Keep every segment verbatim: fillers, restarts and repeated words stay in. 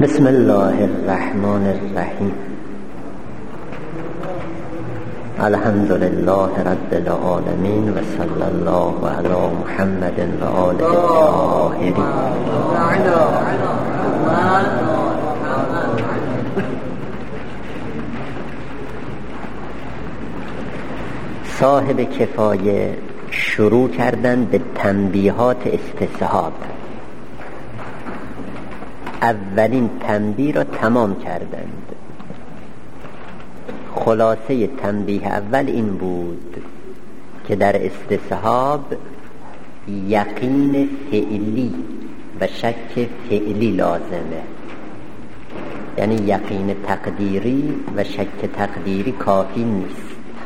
بسم الله الرحمن الرحیم. الحمد لله رب العالمین و صلی الله علی محمد و آله الطاهرین. صاحب کفایه شروع کردن به تنبیهات استصحاب. اولین تنبیه را تمام کردند. خلاصه تنبیه اول این بود که در استصحاب یقین فعلی و شک فعلی لازمه، یعنی یقین تقدیری و شک تقدیری کافی نیست.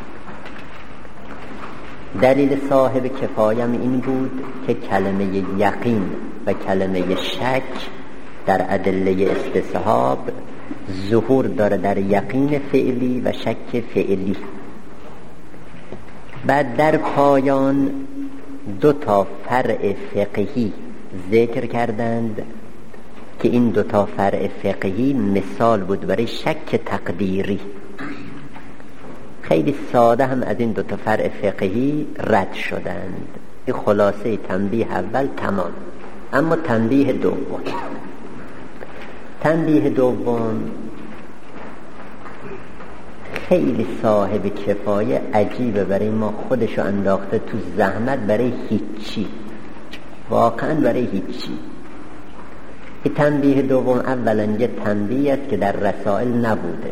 دلیل صاحب کفایم این بود که کلمه یقین و کلمه شک در ادله استصحاب ظهور داره در یقین فعلی و شک فعلی. بعد در پایان دو تا فرع فقهی ذکر کردند که این دو تا فرع فقهی مثال بود برای شک تقدیری. خیلی ساده هم از این دو تا فرع فقهی رد شدند. این خلاصه تنبیه اول تمام. اما تنبیه دوم تنبیه دوم خیلی صاحب کفایه عجیبه، برای ما خودشو انداخته تو زحمت برای هیچی، واقعا برای هیچی. این تنبیه دوم اولا یه تنبیه است که در رسائل نبوده.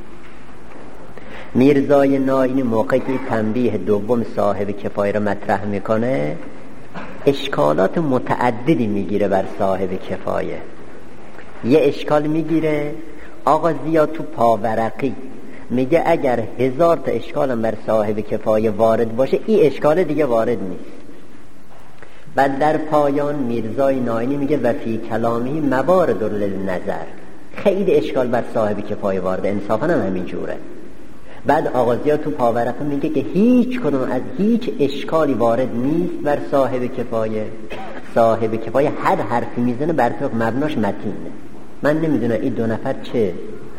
میرزای ناینی موقعی که تنبیه دوم صاحب کفایه رو مطرح میکنه اشکالات متعددی میگیره بر صاحب کفایه. یه اشکال میگیره آقا زیاد تو پاورقی میگه اگر هزار تا اشکالم بر صاحب کفایه وارد باشه این اشکال دیگه وارد نیست. بعد در پایان میرزای ناینی میگه و فی کلامی موارد للنظر، خیلی اشکال بر صاحب کفایه وارد، انصافا هم همین جوره. بعد آقا زیاد تو پاورقی میگه که هیچ کدوم از هیچ اشکالی وارد نیست بر صاحب کفایه. صاحب کفایه هر حرفی میزنه بر طبق مبناش متینه. من نمیدونم این دو نفر چه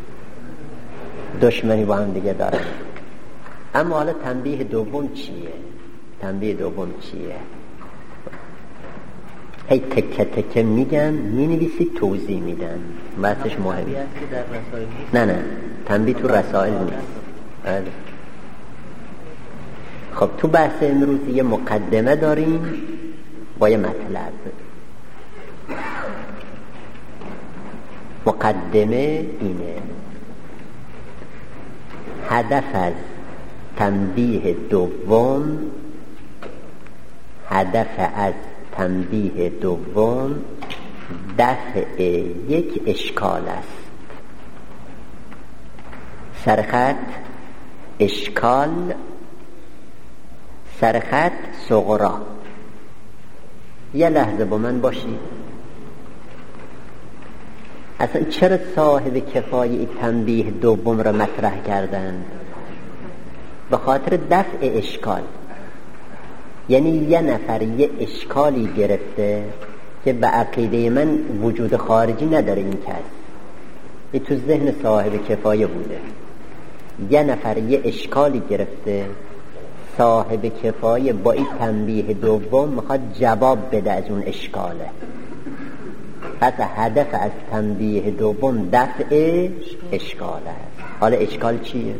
دشمنی با هم دیگه دارن. اما حالا تنبیه دوم چیه؟ تنبیه دوم چیه؟ هی تکه تکه میگن، مینویسی، توضیح میدن، بحثش مهمی. نه نه تنبیه تو رسائل نیست. بله. خب تو بحث امروز یه مقدمه داریم با یه مطلب. مقدمه اینه: هدف از تنبیه دوم هدف از تنبیه دوم دفع یک اشکال است. سرخط اشکال، سرخط صغرا. یه لحظه با من باشید. اصلا چرا صاحب کفایه تنبیه دوم را مطرح کردند؟ به خاطر دفع اشکال. یعنی یه نفر یه اشکالی گرفته که به عقیده من وجود خارجی نداره. این کس این تو ذهن صاحب کفایه بوده. یه نفر یه اشکالی گرفته، صاحب کفایه با این تنبیه دوم میخواد جواب بده از اون اشکاله. پس هدف از تنبیه دوم دفع اشکال است. حالا اشکال چیه؟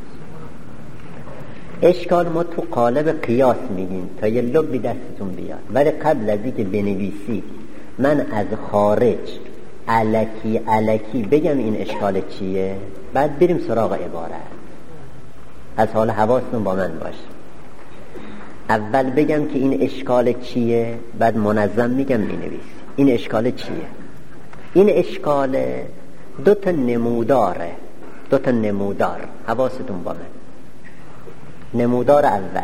اشکال ما تو قالب قیاس میگیم تا یه لبی دستتون بیاد، ولی قبل از اینکه بنویسید من از خارج الکی الکی بگم این اشکال چیه، بعد بریم سراغ عبارت. از حال حواستون با من باشه. اول بگم که این اشکال چیه، بعد منظم میگم بنویسی این اشکال چیه. این اشکال دو تا نموداره، دو تا نمودار. حواستون با من. نمودار اول: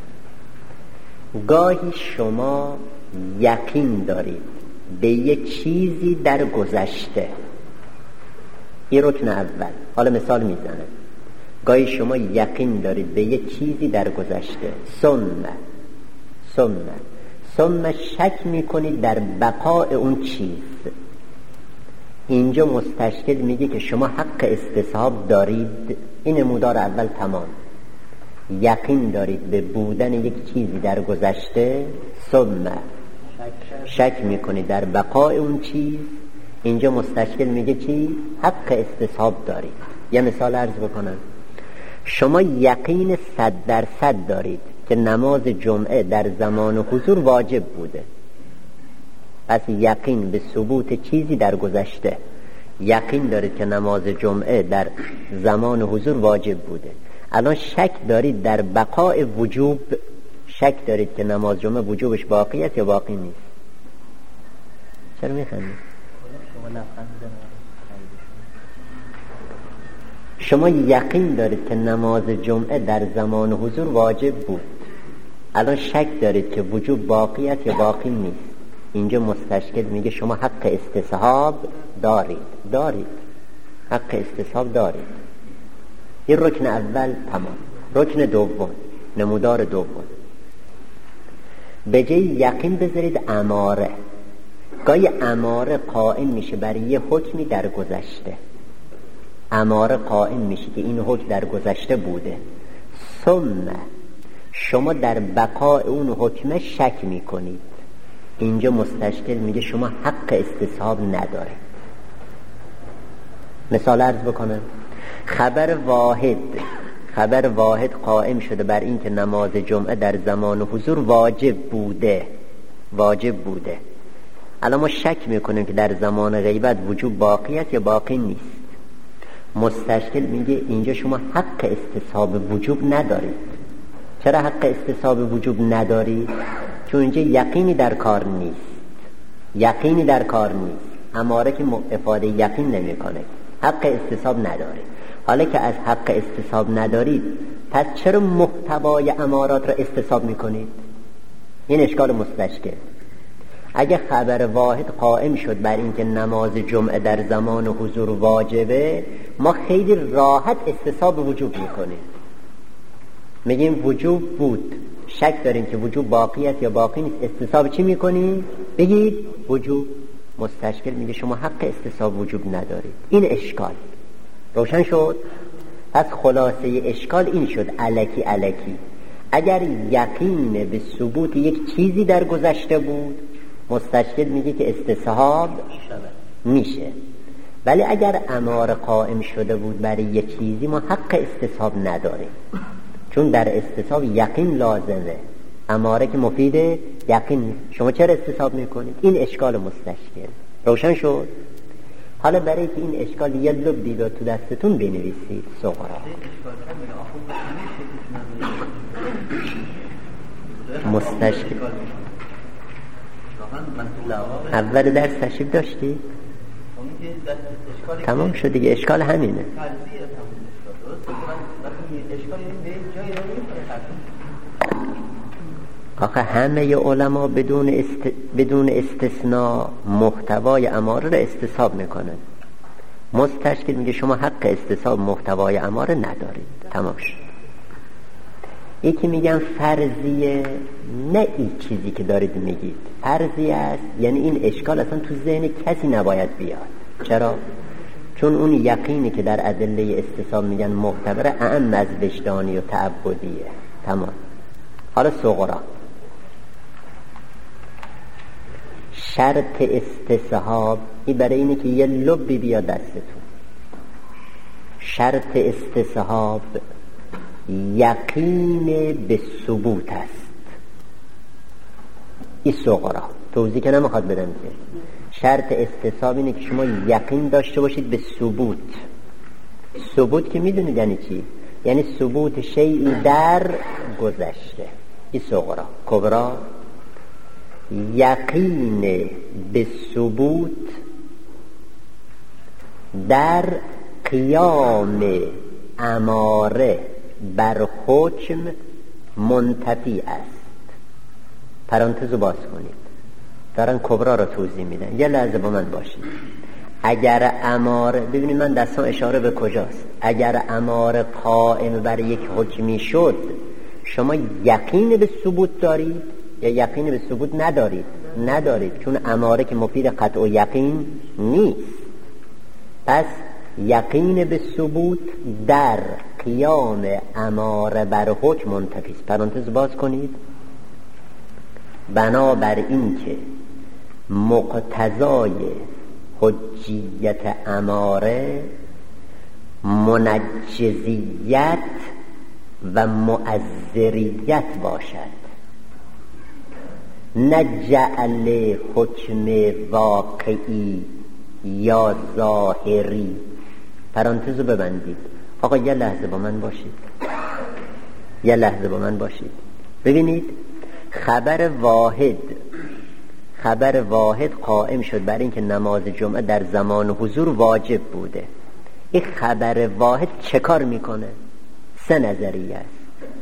گاهی شما یقین دارید به یه چیزی در گذشته. این رکن اول. حالا مثال میزنه. گاهی شما یقین دارید به یه چیزی در گذشته. ثم ثم ثم شک میکنید در بقاء اون چیز. اینجا مستشکل میگه که شما حق استصحاب دارید. این نمودار اول تمام. یقین دارید به بودن یک چیزی در گذشته، ثم شک میکنید در بقای اون چیز. اینجا مستشکل میگه چی؟ حق استصحاب دارید. یه مثال عرض بکنم. شما یقین صد درصد دارید که نماز جمعه در زمان و حضور واجب بوده. پس یقین به ثبوت چیزی در گذشته. یقین دارید که نماز جمعه در زمان و حضور واجب بوده. الان شک دارید در بقای وجوب. شک دارید که نماز جمعه وجوبش باقی است یا باقی نیست. چرا میخندید؟ شما یقین دارید که نماز جمعه در زمان حضور واجب بود. الان شک دارید که وجوب باقی است یا باقی نیست. اینجا مستشکل میگه شما حق استصحاب دارید. دارید حق استصحاب دارید. این رکن اول تمام. رکن دوم، نمودار دوم، به جای یقین بذارید اماره. گاهی اماره قائم میشه برای یه حکمی در گذشته. اماره قائم میشه که این حکم در گذشته بوده، ثم شما در بقای اون حکم شک میکنید. اینجا مستشکل میگه شما حق استصحاب ندارید. مثال عرض بکنم. خبر واحد خبر واحد قائم شده بر این که نماز جمعه در زمان حضور واجب بوده. واجب بوده. الان ما شک میکنیم که در زمان غیبت وجوب باقی است یا باقی نیست. مستشکل میگه اینجا شما حق استصحاب وجوب ندارید. چرا حق استصحاب وجوب ندارید؟ چون اینجا یقینی در کار نیست. یقینی در کار نیست. اماره که افاده یقین نمیکنه. حق استصحاب ندارید. حالا که از حق استصحاب ندارید، پس چرا محتوای امارات را استصحاب میکنید؟ این اشکال مستشکل. اگه خبر واحد قائم شد بر این که نماز جمعه در زمان و حضور واجبه، ما خیلی راحت استصحاب وجوب میکنیم. میگیم وجوب بود، شک داریم که وجوب باقی است یا باقی نیست، استصحاب چی میکنیم؟ بگید وجوب. مستشکل میگه شما حق استصحاب وجوب ندارید. این اشکال روشن شد؟ پس خلاصه اشکال این شد، الکی الکی. اگر یقین به ثبوت یک چیزی در گذشته بود، مستشکل میگه که استصحاب میشه. ولی اگر اماره قائم شده بود برای یک چیزی، ما حق استصحاب نداریم، چون در استصحاب یقین لازمه. اماره که مفیده یقین. شما چرا استصحاب میکنید؟ این اشکال مستشکل. روشن شد؟ حالا برای که این اشکال یه لبی رو تو دستتون بنویسید. صغرا مستشکل اول درس تشریف داشتی؟ تمام شد دیگه. اشکال همینه. آخه همه علما بدون است... بدون استثناء محتوای اماره را استصحاب میکنن. مستشکل میگه شما حق استصحاب محتوای اماره ندارید. تمام شد. یکی میگن فرضیه. نه این چیزی که دارید میگید فرضیه است، یعنی این اشکال اصلا تو ذهن کسی نباید بیاد. چرا؟ چون اون یقینی که در ادله استصحاب میگن معتبره اعم از وجدانی و تعبدیه. تمام. حالا صغرا شرط استصحاب این برای اینه که یه لبی بیاد دستتون. شرط استصحاب یقین به ثبوت است. این صغرا توضیح که نمیخواد بدم که شرط استصحاب اینه که شما یقین داشته باشید به ثبوت. ثبوت که میدونید یعنی چی؟ یعنی ثبوت شیئی در گذشته. این صغرا. کبرا یقین به ثبوت در قیام اماره بر حکم منتفی است. پرانتز رو باز کنید. دارن کبرا رو توضیح میدن. یه لحظه با من باشید. اگر اماره، ببینید من دستم اشاره به کجاست. اگر اماره قائم بر یک حکمی شد، شما یقین به ثبوت دارید یا یقین به ثبوت ندارید؟ ندارید، چون اماره که مفید قطع و یقین نیست. پس یقین به ثبوت در قیام اماره بر حکم منتفی است. پرانتز باز کنید. بنابر این که مقتضای حجیت اماره منجزیت و مؤثریت باشد، نه جعل حکم واقعی یا ظاهری. پرانتز رو ببندید. آقا یه لحظه با من باشید، یه لحظه با من باشید. ببینید خبر واحد خبر واحد قائم شد برای اینکه نماز جمعه در زمان حضور واجب بوده. این خبر واحد چه کار میکنه؟ سه نظریه است.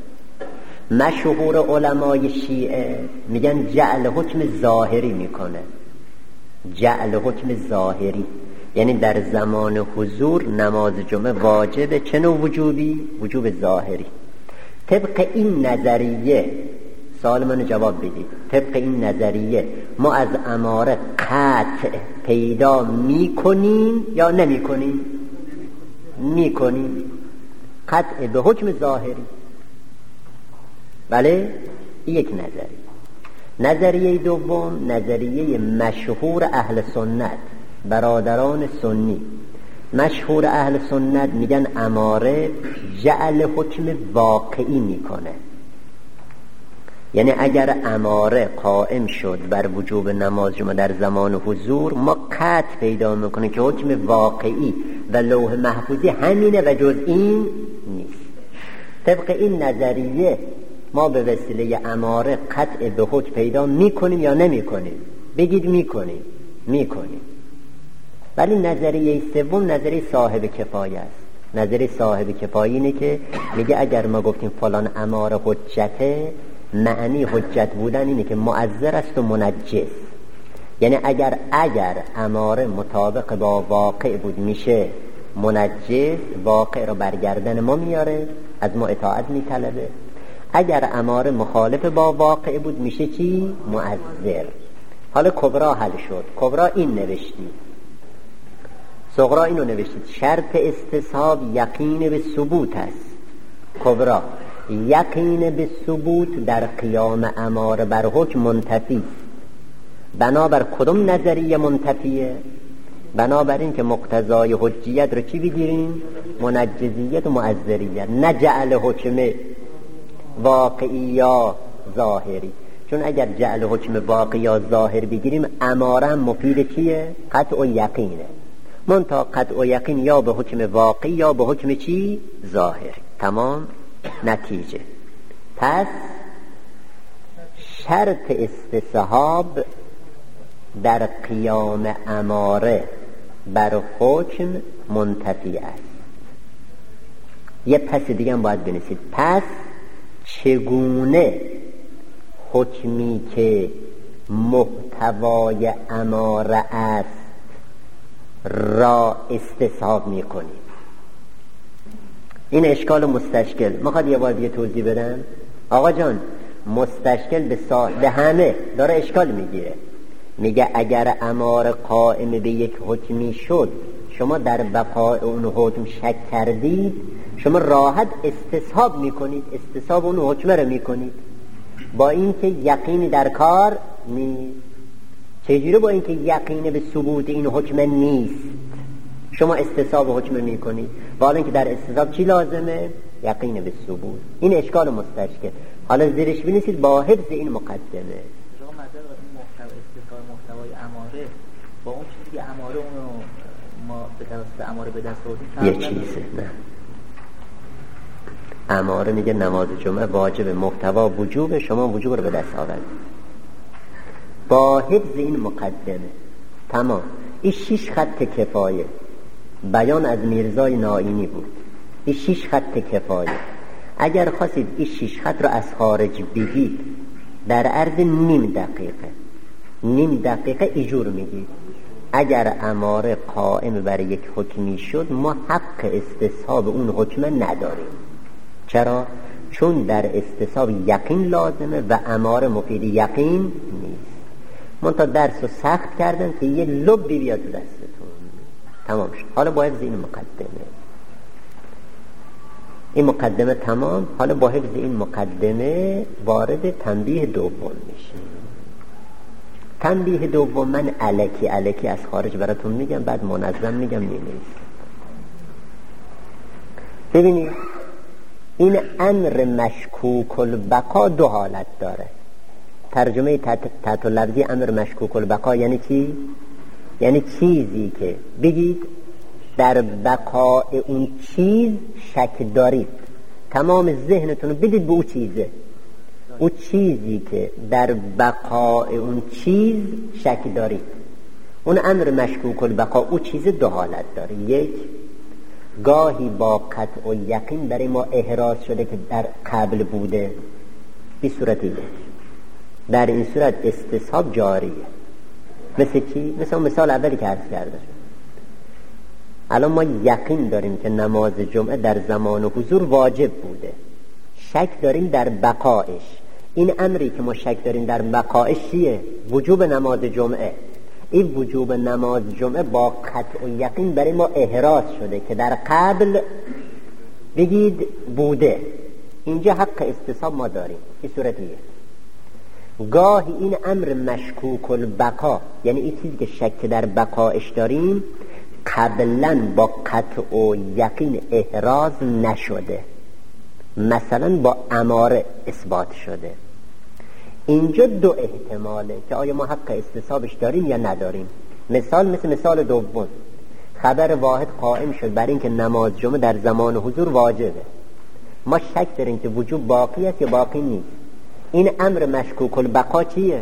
مشهور علمای شیعه میگن جعل حکم ظاهری میکنه. جعل حکم ظاهری یعنی در زمان حضور نماز جمعه واجبه. چه نوع وجوبی؟ وجوب ظاهری. طبق این نظریه سوال منو جواب بدید. طبق این نظریه ما از اماره قطع پیدا میکنیم یا نمیکنیم؟ میکنیم. قطع به حکم ظاهری. بله، یک نظریه. نظریه دوم نظریه مشهور اهل سنت، برادران سنی مشهور اهل سنت میگن اماره جعل حکم واقعی میکنه. یعنی اگر اماره قائم شد بر وجوب نماز جمعه در زمان حضور، ما قطع پیدا میکنه که حکم واقعی و لوح محفوظی همینه و جز این نیست. طبق این نظریه ما به وسیله اماره قطع به حکم پیدا میکنیم یا نمیکنیم؟ بگید میکنیم. میکنیم. ولی نظریه سوم نظریه صاحب کفایه است. نظریه صاحب کفایه اینه که میگه اگر ما گفتیم فلان اماره حجته، معنی حجت بودن اینه که مؤثر است و منجز. یعنی اگر اگر اماره مطابق با واقع بود میشه منجز، واقع رو برگردن ما میاره، از ما اطاعت میطلبه. اگر اماره مخالف با واقع بود میشه چی؟ مؤثر. حالا کبرا حل شد. کبرا این نوشتید، صغرا اینو نوشتید. شرط استصحاب یقین به ثبوت است. کبرا یقین به ثبوت در قیام اماره بر حکم منتفی است. بنابر کدوم نظریه منتفیه؟ بنابر این که مقتضای حجیت رو چی بگیریم؟ منجزیت و مؤثریت، نه جعل حکم واقعی یا ظاهری. چون اگر جعل حکم واقعی یا ظاهر بگیریم اماره هم مفید چیه؟ قطع و یقینه. منتها قطع و یقین یا به حکم واقعی یا به حکم چی؟ ظاهر. تمام. نتیجه پس شرط استصحاب در قیام اماره بر حکم منتفی است. یه پس دیگه هم باید بنویسید. پس چگونه حکمی که محتوای اماره است را استصحاب میکنیم؟ این اشکال مستشکل میخواد یه بار دیگه توضیح بدم. آقا جان مستشکل به, سا... به همه داره اشکال میگیره. میگه اگر اماره قائم به یک حکمی شد، شما در بقای اون حکم شک کردید، شما راحت استصحاب میکنید، استصحاب اون حکم رو میکنید با اینکه یقینی در کار نیست. چجوری با اینکه یقین به ثبوت این حکم نیست شما استصحاب حکم میکنید؟ با اینکه در استصحاب چی لازمه؟ یقین به ثبوت. این اشکال مستشکل. حالا زیرش بنویسید با حفظ این مقدمه. شما مثلا این محتوا استثار محتوای اماره با اون چیزی که اماره اونو ما به توسط اماره به دست آوردیم یه چیزه. نه، اماره میگه نماز جمعه واجب، محتوا وجوب، شما وجوب رو به دست آورید. با حفظ این مقدمه تمام. این شیش خط کفایه بیان از میرزای نائینی بود. این شیش خط کفایه. اگر خواستید این شیش خط رو از خارج بگید در عرض نیم دقیقه نیم دقیقه ایجور میگید. اگر اماره قائم بر یک حکمی شد، ما حق استصحاب اون حکم نداریم. چرا؟ چون در استصحاب یقین لازمه و اماره مفید یقین نیست. من تا درس رو سخت کردن که یه لبی بیاد دستتون. تمام شد. حالا با حفظ این مقدمه این مقدمه تمام. حالا با حفظ این مقدمه وارد تنبیه دوم میشه. تنبیه دوم من الکی الکی از خارج براتون میگم، بعد منظم میگم می‌نویسید. ببینید این امر مشکوک البقا دو حالت داره. ترجمه تحت لفظی امر مشکوک البقا یعنی چی؟ یعنی چیزی که بگید در بقاء اون چیز شک دارید، تمام ذهنتون رو بدید به اون چیزه. اون چیزی که در بقاء اون چیز شک دارید، اون امر مشکوک البقا. اون چیز دو حالت داره. یک، گاهی با قطع و یقین برای ما احراز شده که در قبل بوده، به صورت یک. در این صورت استصحاب جاریه. مثل چی؟ مثل مثال اولی که عرض کرده. الان ما یقین داریم که نماز جمعه در زمان و حضور واجب بوده، شک داریم در بقایش. این امری که ما شک داریم در بقایش چیه؟ وجوب نماز جمعه. این وجوب نماز جمعه با قطع و یقین برای ما احراز شده که در قبل بگید بوده. اینجا حق استصحاب ما داریم. این صورتیه. گاهی این امر مشکوک البقا یعنی این چیزی که شک در بقایش داریم قبلا با قطع و یقین احراز نشده، مثلا با اماره اثبات شده. اینجا دو احتماله که آیا ما حق استصحابش داریم یا نداریم. مثال مثل مثال دوم، خبر واحد قائم شد بر این که نماز جمعه در زمان حضور واجبه، ما شک داریم که وجوب باقی است یا باقی نیست. این امر مشکوک البقا چیه؟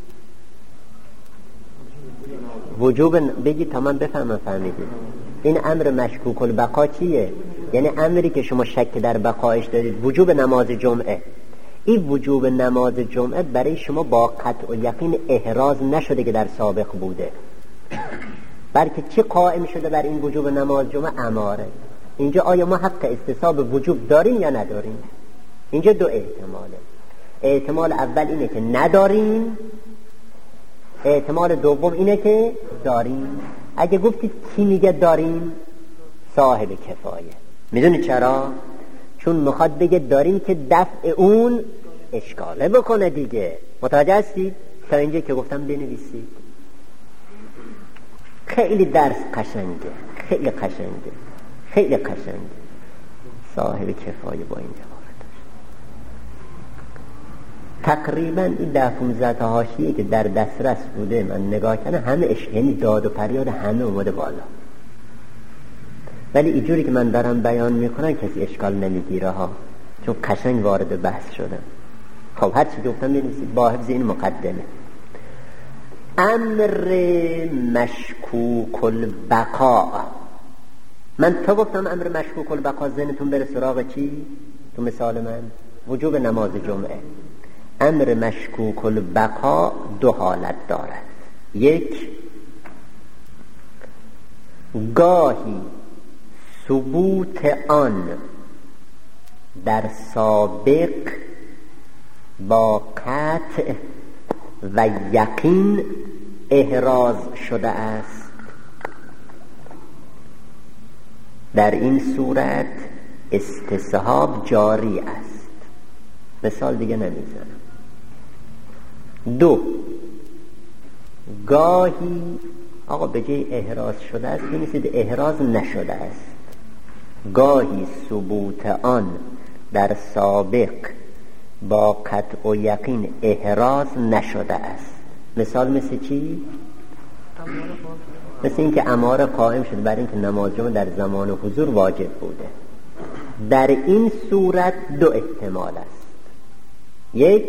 وجوب بگید تا من بفهمم فهمیدید. این امر مشکوک البقا چیه؟ یعنی امری که شما شک در بقایش دارید، وجوب نماز جمعه. این وجوب نماز جمعه برای شما با قطع و یقین احراز نشده که در سابق بوده، بلکه چه قائم شده بر این وجوب نماز جمعه؟ اماره. اینجا آیا ما حق استصحاب وجوب داریم یا نداریم؟ اینجا دو احتماله. احتمال اول اینه که نداریم، احتمال دوم اینه که داریم. اگه گفتید کی میگه داریم؟ صاحب کفایه. میدونی چرا؟ چون میخواد بگه داریم که دفع اون اشکاله بکنه دیگه. متوجه هستید؟ تا اینجا که گفتم بنویسید. خیلی درس قشنگه، خیلی قشنگه، خیلی قشنگه. صاحب کفایه با این جواب تقریبا این ده پونزده تا حاشیه که در دسترس بوده من نگاه کردم، همه اش... یعنی داد و پریاد همه اومده بالا. ولی اینجوری که من دارم بیان میکنم کسی اشکال نمیگیره ها، چون قشنگ وارد بحث شدم. خب هر چی گفتم بنویسید با حفظ این مقدمه. امر مشکوک البقا. من تا گفتم امر مشکوک البقا ذهنتون بره سراغ چی؟ تو مثال من وجوب نماز جمعه. امر مشکوک البقا دو حالت دارد. یک، گاهی ثبوت آن در سابق با قطع و یقین احراز شده است. در این صورت استصحاب جاری است. مثال دیگه نمیزنم. دو، گاهی آقا به جای احراز شده است بنویسید احراز نشده است. گاهی ثبوت آن در سابق با قطع و یقین احراز نشده است. مثال مثل چی؟ مثل این که اماره قائم شد برای اینکه نماز جمعه در زمان حضور واجب بوده. در این صورت دو احتمال است. یک،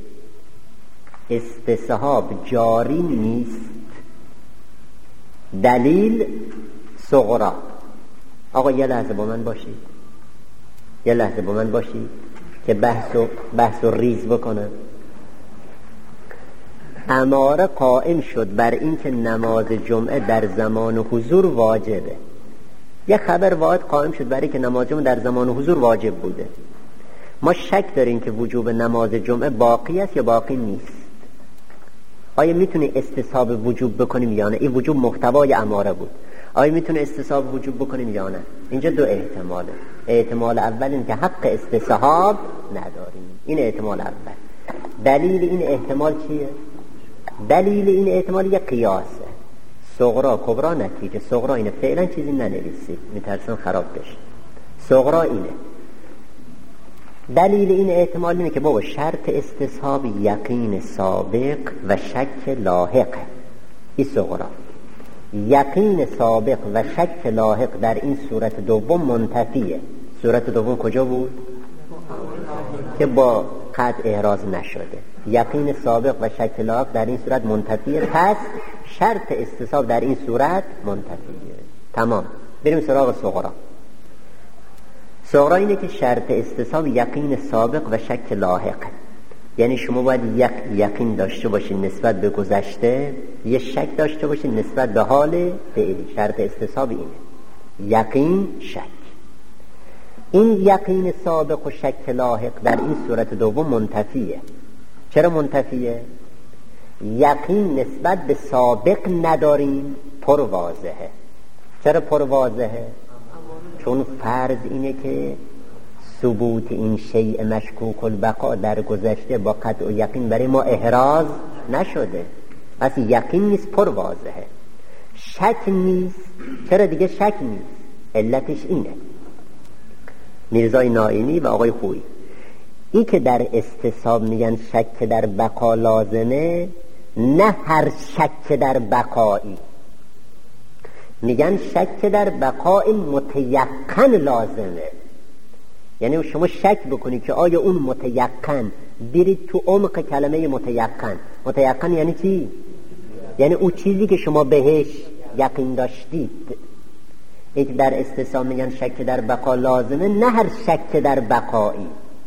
استصحاب جاری نیست. دلیل صغرا. آقا یه لحظه با من باشید، یه لحظه با من باشید که بحث و, بحث و ریز بکنم. اماره قائم شد بر این که نماز جمعه در زمان حضور واجبه. یه خبر واحد قائم شد برای که نماز جمعه در زمان حضور واجب بوده. ما شک داریم که وجوب نماز جمعه باقی است یا باقی نیست. آیا میتونی استصحاب وجوب بکنیم یا نه؟ این وجوب محتوای اماره بود. آیا میتونه استصحاب وجود بکنه یا نه؟ اینجا دو احتماله. احتمال اول این که حق استصحاب نداریم، این احتمال اول. دلیل این احتمال چیه؟ دلیل این احتمال یه قیاسه. صغرا کبرا نتیجه. صغرا اینه، فعلا چیزی ننویسید میترسن خراب بشه. صغرا اینه. دلیل این احتمال اینه که بابا شرط استصحاب یقین سابق و شک لاحق. این صغرا. یقین سابق و شک لاحق در این صورت دوم منتفیه. صورت دوم کجا بود؟ که با قطع احراز نشده. یقین سابق و شک لاحق در این صورت منتفیه، پس شرط استصحاب در این صورت منتفیه. تمام. بریم سراغ صغرا. صغرا اینه که شرط استصحاب یقین سابق و شک لاحق. یعنی شما باید یک یقین داشته باشید نسبت به گذشته، یه شک داشته باشید نسبت به حال فعلی. شرط استصحاب اینه، یقین شک. این یقین سابق و شک لاحق در این صورت دوم منتفیه. چرا منتفیه؟ یقین نسبت به سابق نداریم، پر واضحه. چرا پر واضحه؟ چون فرض اینه که ثبوت این شیء مشکوک البقا در گذشته با قطع و یقین برای ما احراز نشده، پس یقین نیست، پر واضحه. شک نیست. چرا دیگه شک نیست؟ علتش اینه، میرزای نائینی و آقای خویی، این که در استصحاب میگن شک در بقا لازمه، نه هر شک در بقایی. میگن شک در بقای متیقن لازمه. یعنی شما شک بکنید که آیا اون متیقن، برید تو عمق کلمه متیقن. متیقن یعنی چی؟ یعنی اون چیزی که شما بهش یقین داشتید. این که در استصحاب میگن شک در بقا لازمه، نه هر شک در بقایی.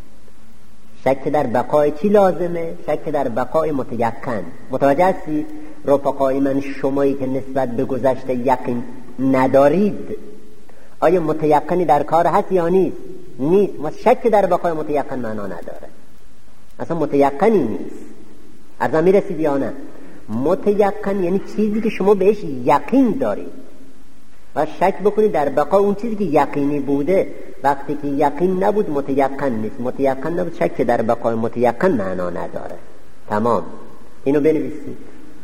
شک در بقای چی لازمه؟ شک در بقای متیقن. متوجه هستی؟ رفقای من، شمایی که نسبت به گذشته یقین ندارید، آیا متیقنی در کار هست یا نیست؟ نیست. ما شک در بقای متیقن معنا نداره، اصلا متیقنی نیست. ارزا میرسید یا نه؟ متیقن یعنی چیزی که شما بهش یقین دارید و شک بکنید در بقا اون چیزی که یقینی بوده. وقتی که یقین نبود متیقن نیست، متیقن نبود شک در بقای متیقن معنا نداره. تمام. اینو بنویسید.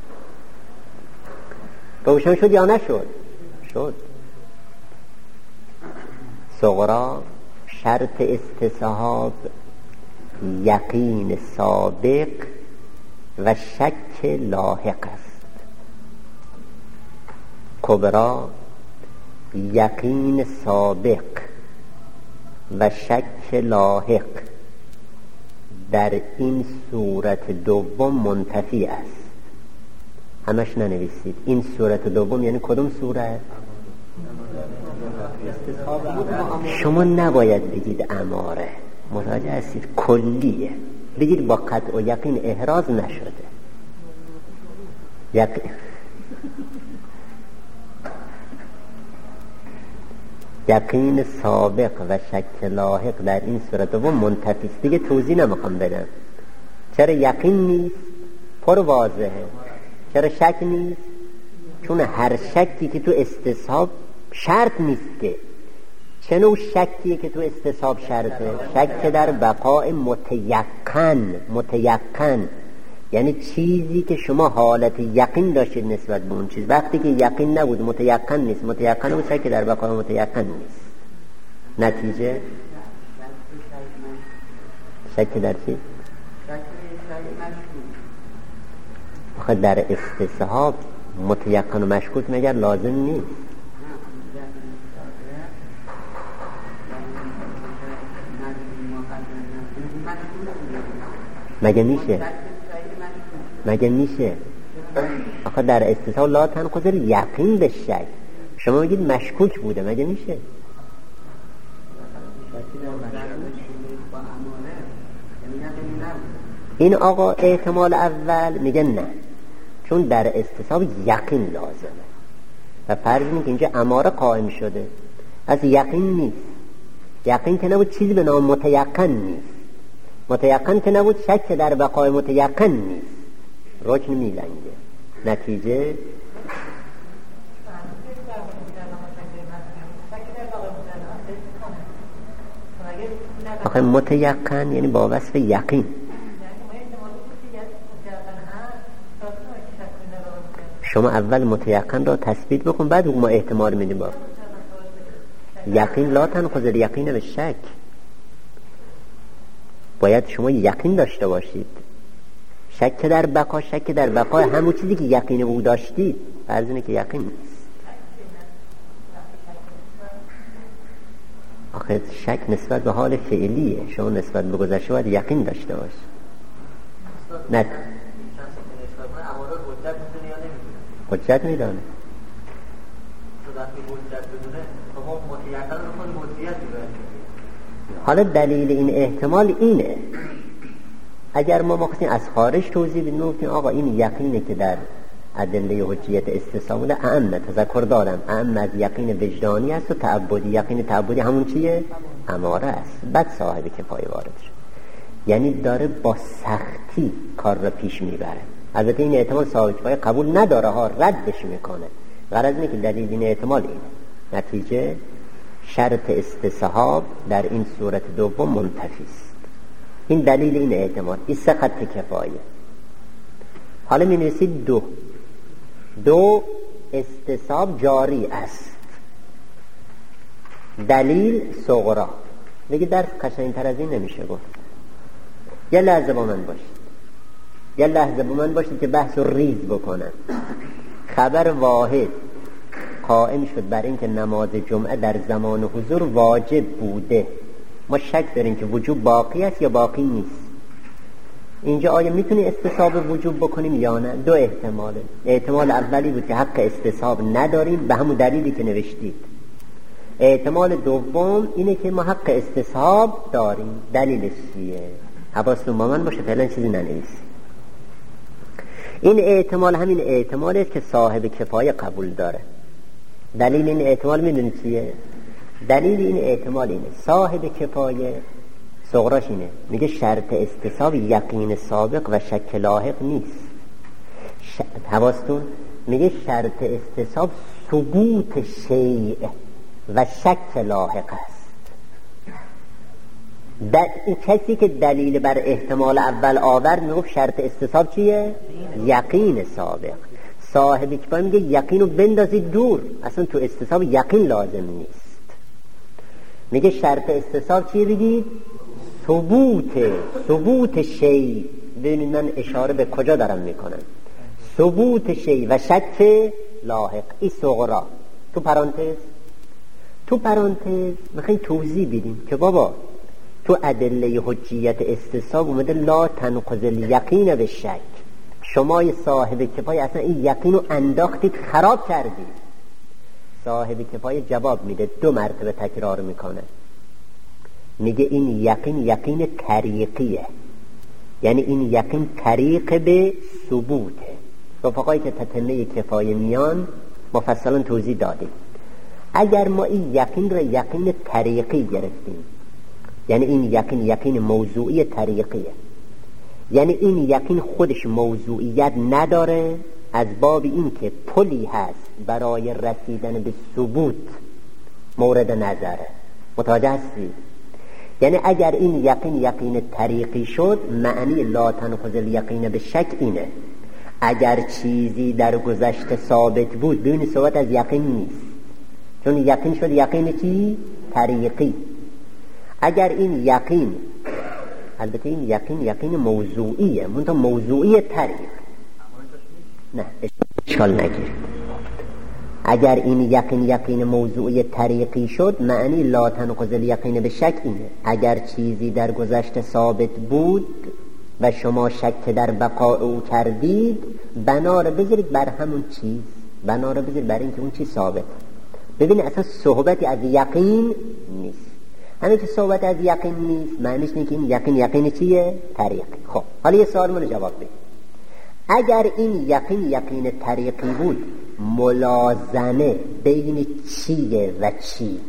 روشن شد یا نشد؟ شد. صغرا شرط استصحاب یقین سابق و شک لاحق است. کبرا یقین سابق و شک لاحق در این صورت دوم منتفی است. همش ننویسید. این صورت دوم یعنی کدوم صورت؟ شما نباید بگید اماره، متوجه هستید؟ کلیه. بگید با قطع و یقین احراز نشده. یقین یقین سابق و شک لاحق در این صورت دوم منتفی است. دیگه توضیح نمیخوام بدم. چرا یقین نیست؟ پر واضحه. چرا شک نیست؟ چون هر شکی که تو استصحاب شرط نیست. که چه نوع شکیه که تو استصحاب شرطه؟ شک در بقای متیقن. متیقن یعنی چیزی که شما حالت یقین داشتید نسبت به اون چیز. وقتی که یقین نبود متیقن نیست. متیقن بود، شک در بقای متیقن نیست. نتیجه شک در چی؟ آخه در استصحاب متیقن و مشکوک مگر لازم نیست؟ مگه میشه؟ مگه میشه؟ آخه در استصحاب لا تنقضی یقین به شک. شما میگید مشکوک بوده، مگه میشه؟ این آقا احتمال اول میگه نه، چون در استصحاب یقین لازمه و فرض اینه که اینجا اماره قائم شده، از یقین نیست. یقین که نبود چیزی به نام متیقن نیست. متیقن که نبود شک در بقای متیقن نیست. رکن میلنگه. نتیجه آخه متیقن یعنی با وصف یقین. شما اول متیقن را تثبیت بکن بعد ما احتمال میدیم. با یقین لا تنقض الیقین به شک. باید شما یقین داشته باشید. شک در بقا، شک در بقا همون چیزی که یقین او داشتید فرض اینه که یقین نیست. آخه شک نسبت به حال فعلیه، شما نسبت به گذشته باید یقین داشته باشید. نه حجت میدانه. حالا دلیل این احتمال اینه، اگر ما مخصوصی از خارج توضیح بدیم گفتیم آقا این یقینه که در ادله حجیت استصحاب بوده، اعم تذکر دارم اعم از یقین وجدانی است و تعبدی. یقین تعبدی همون چیه؟ اماره است. بعد صاحب کفایه وارد شد، یعنی داره با سختی کار را پیش میبره. البته این احتمال صاحب کفایه قبول نداره ها، ردش میکنه. غرض اینه که دلیل این احتمال اینه. نتیجه شرط استصحاب در این صورت دوم منتفی است. این دلیل این احتمال، این سه خط کفایه. حالا می نویسید دو دو استصحاب جاری است. دلیل صغرا. میگه در قشنگ‌تر از این نمیشه گفت. یه لحظه با من باشید، یه لحظه با من باشید که بحث رو ریز بکنم. خبر واحد قائم شد بر این که نماز جمعه در زمان حضور واجب بوده. ما شک داریم که وجوب باقی است یا باقی نیست. اینجا آیا میتونی استصحاب وجوب بکنیم یا نه؟ دو احتماله. احتمال اولی بود که حق استصحاب نداریم به همون دلیلی که نوشتید. احتمال دوم اینه که ما حق استصحاب داریم. دلیلش چیه؟ حواستون با من باشه، فعلا چیزی ننویسید. این احتمال همین احتمالی است که صاحب کفایه قبول داره. دلیل این احتمال میدونید چیه؟ دلیل این احتمال اینه صاحب کفایه صغراش اینه، میگه شرط استصحاب یقین سابق و شک لاحق نیست. ش... حواستون میگه شرط استصحاب ثبوت شیء و شک لاحق است. در این کسی که دلیل بر احتمال اول آورد میگه شرط استصحاب چیه؟ یقین سابق. صاحب کفایه میگه یقینو بندازید دور، اصلا تو استصحاب یقین لازم نیست. میگه شرط استصحاب چیه بگید؟ ثبوت ثبوت شیء. ببینید من اشاره به کجا دارم میکنم. ثبوت شیء و شک لاحق. این صغرا تو پرانتز تو پرانتز میخوایم توضیح بدیم که بابا تو ادله حجیت استصحاب اومده لا تنقض الیقین به شک. شما صاحب کفایه اصلا این یقین رو انداختید، خراب کردید. صاحب کفایه جواب میده، دو مرتبه تکرار میکنه، میگه این یقین یقین طریقیه، یعنی این یقین طریق به ثبوته. رفقایی که تتمه کفایه میان مفصلا توضیح دادیم. اگر ما این یقین را یقین طریقی گرفتیم، یعنی این یقین یقین موضوعی طریقیه، یعنی این یقین خودش موضوعیت نداره، از باب این که پلی هست برای رسیدن به ثبوت مورد نظره. متوجه هستید؟ یعنی اگر این یقین یقین طریقی شد، معنی لا تنقض الیقین به شک اینه اگر چیزی در گذشته ثابت بود، ببینید صحبت از یقین نیست، چون یقین شد یقین چی؟ طریقی. اگر این یقین، البته این یقین یقین موضوعیه، منتها موضوعی طریق، نه اشکال نگیرید. اگر این یقین یقین موضوعی طریقی شد، معنی لا تنقض الیقین به شک اینه اگر چیزی در گذشته ثابت بود و شما شک در بقاء او کردید، بنا رو بذارید بر همون چیز، بنا رو بذارید بر این که اون چیز ثابت. ببینید اصلا صحبتی از یقین نیست. همین که صحبت از یقین نیست معنیش اینه که این یقین یقین چیه؟ طریقی. خب حالا یه سوال منو جواب بدید. اگر این یقین یقین طریقی بود، ملازمه بین چیه و چی؟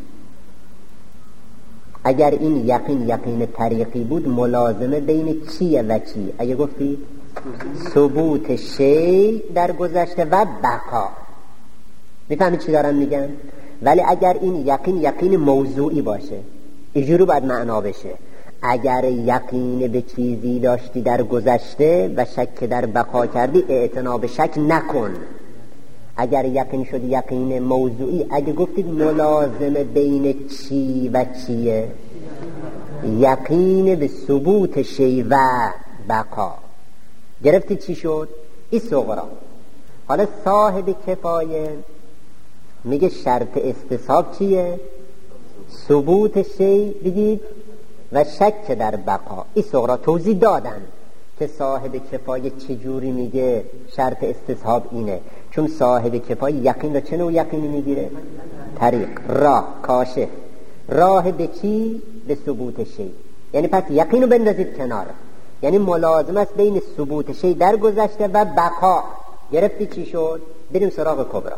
اگر این یقین یقین طریقی بود، ملازمه بین چیه و چی؟ اگه گفتی ثبوت شیء در گذشته و بقا. میفهمید چی دارم میگم؟ ولی اگر این یقین یقین موضوعی باشه اینجوری باید معنا بشه. اگر یقین به چیزی داشتی در گذشته و شک در بقا کردی اعتنا به شک نکن. اگر یقین شد یقین موضوعی، اگه گفتید ملازمه بین چی و چیه، یقین به ثبوت شی و بقا گرفتی چی شد؟ این صغرا. حالا صاحب کفایه میگه شرط استصحاب چیه؟ ثبوت شی بگید و شک در بقا. این صغرا توضیح دادن که صاحب کفایه چجوری میگه شرط استصحاب اینه، چون صاحب کفایه یقین را چه نوع یقینی میگیره؟ طریق، راه، کاشف. راه به چی؟ به ثبوت شی. یعنی پس یقین رو بندازید کنار، یعنی ملازمه است بین ثبوت شی در گذشته و بقا. گرفتی چی شد؟ بریم سراغ کبرا.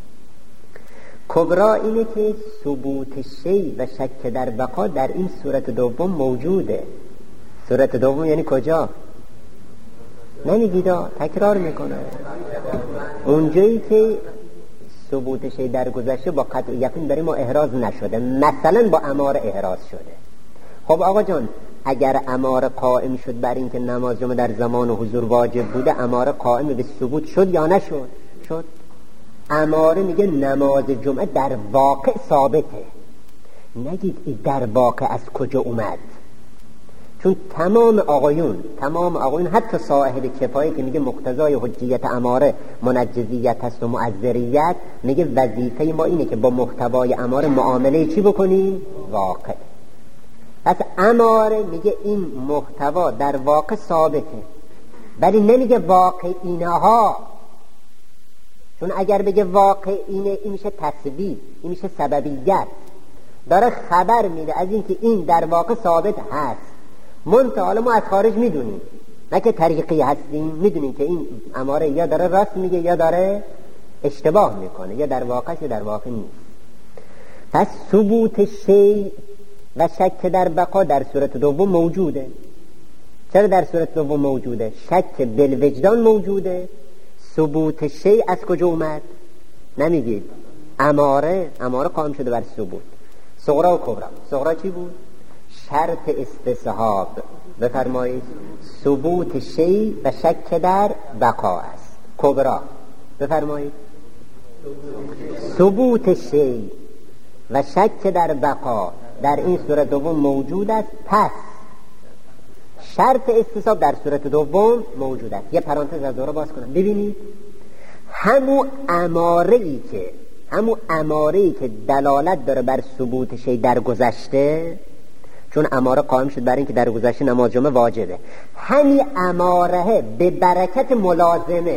کبرا اینه که ثبوت شی و شک در بقا در این صورت دوم موجوده. صورت دوم یعنی کجا؟ نمیگیدا، تکرار میکنه. اونجایی که ثبوت شی در گذشته با قطع یقین برای ما احراز نشده، مثلا با اماره احراز شده. خب آقا جان، اگر اماره قائم شد بر این که نماز جمعه در زمان حضور واجب بوده، اماره قائم به ثبوت شد یا نشد؟ شد. اماره میگه نماز جمعه در واقع ثابته. نگید این در واقع از کجا اومد، چون تمام آقایون تمام آقایون حتی صاحب کفایه که میگه مقتضای حجیت اماره منجزیت هست و معذریت، میگه وظیفه ما اینه که با محتوای اماره معامله چی بکنیم؟ واقع. پس اماره میگه این محتوا در واقع ثابته، ولی نمیگه واقع اینها، چون اگر بگه واقع اینه این میشه تصویب، این میشه سببیت. داره خبر میده از اینکه این در واقع ثابت هست. منتها حالا ما از خارج میدونیم، نه که طریقی هستیم، میدونیم که این اماره یا داره راست میگه یا داره اشتباه میکنه، یا در واقع یا در واقع نیست. پس ثبوت شی و شک در بقا در صورت دوم موجوده. چرا در صورت دوم موجوده؟ شک بالوجدان موجوده. ثبوت شی از کجا اومد؟ نمیگید. اماره اماره قائم شده بر ثبوت. صغرا و کبرا. صغرا چی بود؟ شرط استصحاب. بفرمایید ثبوت شی و شک در بقا است. کبرا بفرمایید ثبوت شی و شک در بقا در این صورت دوم موجود است. پس شرط استصحاب در صورت دوم موجود است. یه پرانتز از دوره باز کنم. ببینید همون اماره‌ای که همون اماره‌ای که دلالت داره بر ثبوت شی در گذشته، چون اماره قائم شد برای اینکه در گذشته نماز جمعه واجبه، همین اماره به برکت ملازمه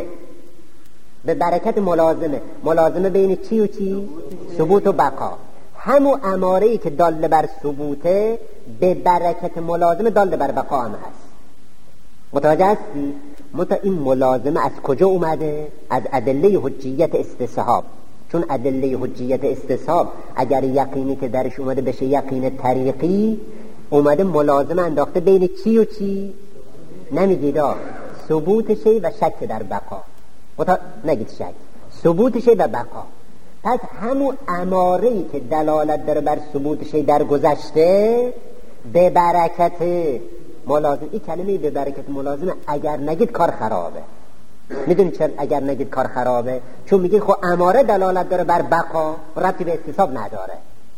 به برکت ملازمه ملازمه بین چی و چی؟ ثبوت و بقا. همون اماره‌ای که دال بر ثبوته به برکت ملازمه دال بر بقا هم هست. متوجه هستی؟ متا این ملازمه از کجا اومده؟ از ادله حجیت استصحاب. چون ادله حجیت استصحاب اگر یقینی که درش اومده بشه یقین طریقی، اومده ملازمه انداخته بین چی و چی؟ نمیگید ثبوت شی و شک در بقا. متا نگید شک، ثبوت شی و بقا. پس همون اماره‌ای که دلالت داره بر ثبوت شی در گذشته به برکت ملازم، این کلمه به برکت ملازمه اگر نگید کار خرابه. میدونی چرا اگر نگید کار خرابه؟ چون میگید خب اماره دلالت داره بر بقا، ربطی به استصحاب نداره.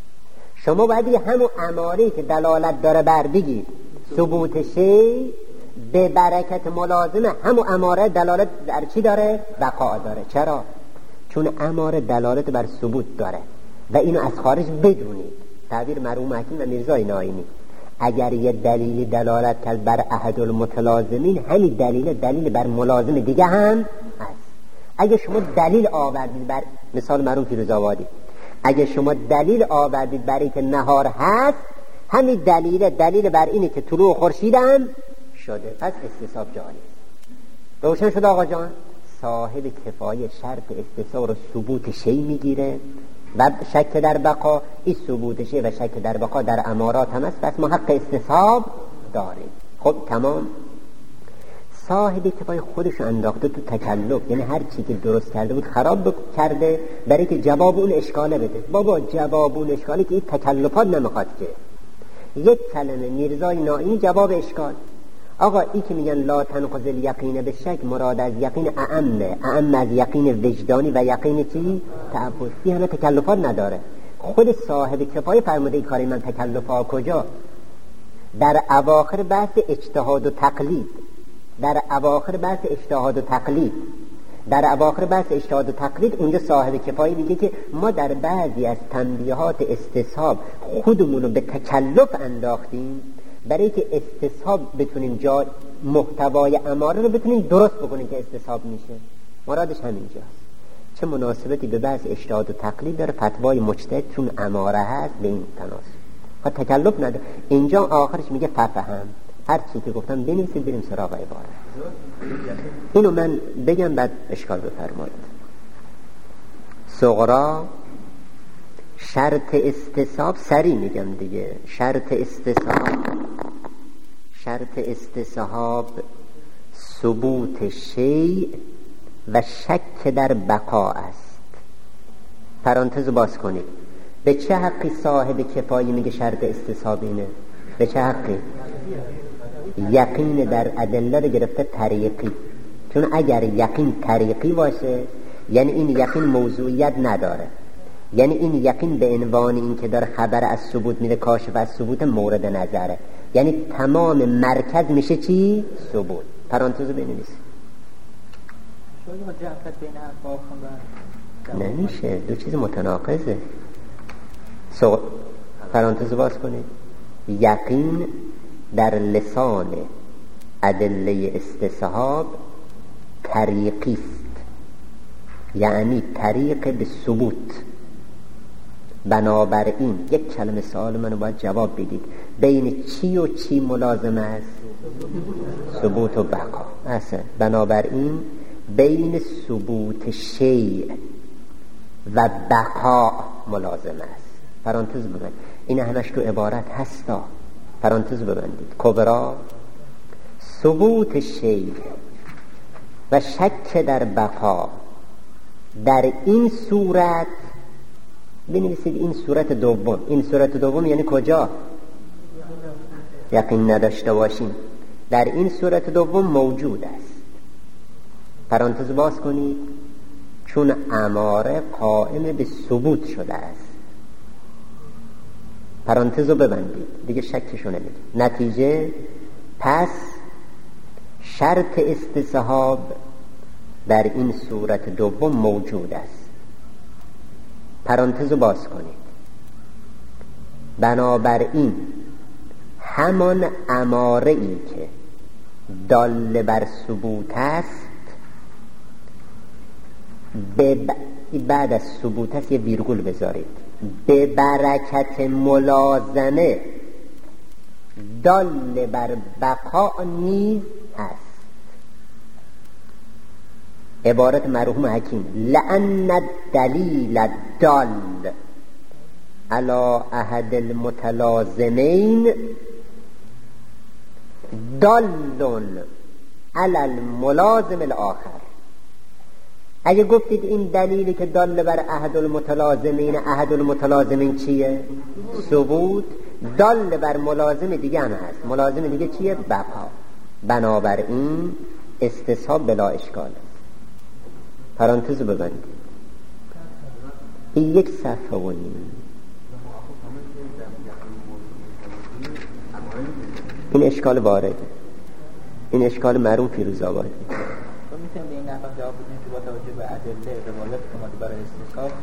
شما باید بگید همون اماره‌ای که دلالت داره بر بگید ثبوت شی به برکت ملازمه، همون اماره دلالت در چی داره؟ بقا داره. چرا؟ چون اماره دلالت بر ثبوت داره و اینو از خارج بدونید. تعبیر مرحوم حکیم و میرزای ناینی، اگر یه دلیل دلالت کرد بر احد المتلازمین، همین دلیل دلیل بر ملازم دیگه هم هست. اگه شما دلیل آوردید بر مثال مرحوم فیروزآبادی، اگه شما دلیل آوردید بر اینکه نهار هست، همین دلیل دلیل بر اینه که طلوع خورشید هم شده، پس استصحاب جاری. روشن شد آقا جان؟ صاحب کفایه شرط استصحاب رو ثبوت شی میگیره و شک در بقا. این ثبوت شی و شک در بقا در امارات هم است، پس ما حق استصحاب داریم. خب تمام. صاحب کفایه خودش انداخته تو تکلف، یعنی هر چی که درست کرده بود خراب کرده برای که جواب اون اشکاله بده. بابا جواب اون اشکالی که این تکلفات نمیخواد که یک کلمه میرزای نائینی جواب اشکال. آقا این که میگن لا تنقض الیقین به شک، مراد از یقین اعمه، اعم از یقین وجدانی و یقین چی؟ تعبدی. همه تکلفات نداره. خود صاحب کفایه فرموده این کاری من تکلفها کجا؟ در اواخر بحث اجتهاد و تقلید، در اواخر بحث اجتهاد و تقلید در اواخر بحث اجتهاد و تقلید اونجا صاحب کفایه میگه که ما در بعضی از تنبیهات استصحاب خودمونو به تکلف انداختیم برای که استصحاب بتونیم جا محتوای اماره رو بتونیم درست بکنیم که استصحاب میشه. مرادش همینجاست. چه مناسبتی به بحث اجتهاد و تقلید داره؟ فتوای مجتهد چون اماره هست به این تناسب ها تکلف نداره. اینجا آخرش میگه ففهم، هر چی که گفتم بنویسید بریم سراغ عبارت. اینو من بگم بعد اشکال بفرمایید. صغرا شرط استصحاب، سری میگم دیگه، شرط استصحاب شرط استصحاب ثبوت شیء و شک در بقا است. پرانتز باز کنید. به چه حقی صاحب کفایه میگه شرط استصحاب اینه؟ به چه حقی؟ یقین در ادله رو گرفته طریقی، چون اگر یقین طریقی باشه یعنی این یقین موضوعیت نداره، یعنی این یقین به عنوان این که داره خبر از ثبوت میده کاشف از ثبوت مورد نظره، یعنی تمام مرکز میشه چی؟ ثبوت. پرانتز بنویسید. نمیشه، دو چیز متناقضه. سو... پرانتز باز کنید. یقین در لسان ادله استصحاب طریقی است، یعنی طریق به ثبوت. بنابراین یک کلمه سوال منو باید جواب بدید، بین چی و چی ملازم است؟ ثبوت و بقا. اصلا بنابراین بین ثبوت شیء و بقا ملازم است. پرانتز ببند. این همش تو عبارت هستا. پرانتز ببندید. کبرا ثبوت شیء و شک در بقا در این صورت، بنویسید این صورت دوم. این صورت دوم یعنی کجا؟ یقین نداشته باشیم. در این صورت دوم موجود است. پرانتز باز کنید. چون اماره قائم به ثبوت شده است. پرانتزو ببندید دیگه، شکشو نمید. نتیجه پس شرط استصحاب در این صورت دوم موجود است. پرانتزو باز کنید. بنابراین همان اماره ای که دال بر ثبوت است به ب... بعد از ثبوت است یه ویرگول بذارید، به برکت ملازمه دال بر بقا نیز هست. عبارت مرحوم حکیم لأن الدلیل دال علی احد المتلازمین دال علی الملازم الاخر. اگه گفتید این دلیلی که دال بر احد المتلازمین، احد المتلازمین چیه؟ ثبوت. دال بر ملازم دیگه هم هست. ملازم دیگه چیه؟ بقا. بنابراین استصحاب بلا اشکال است. پرانتز ببندید. این یک صفحه و نیم. این اشکال وارده، این اشکال مرحوم فیروزآبادی. میتونیم به این نحو جواب بدیم که با توجه به ادله روایت اومده برای استصحاب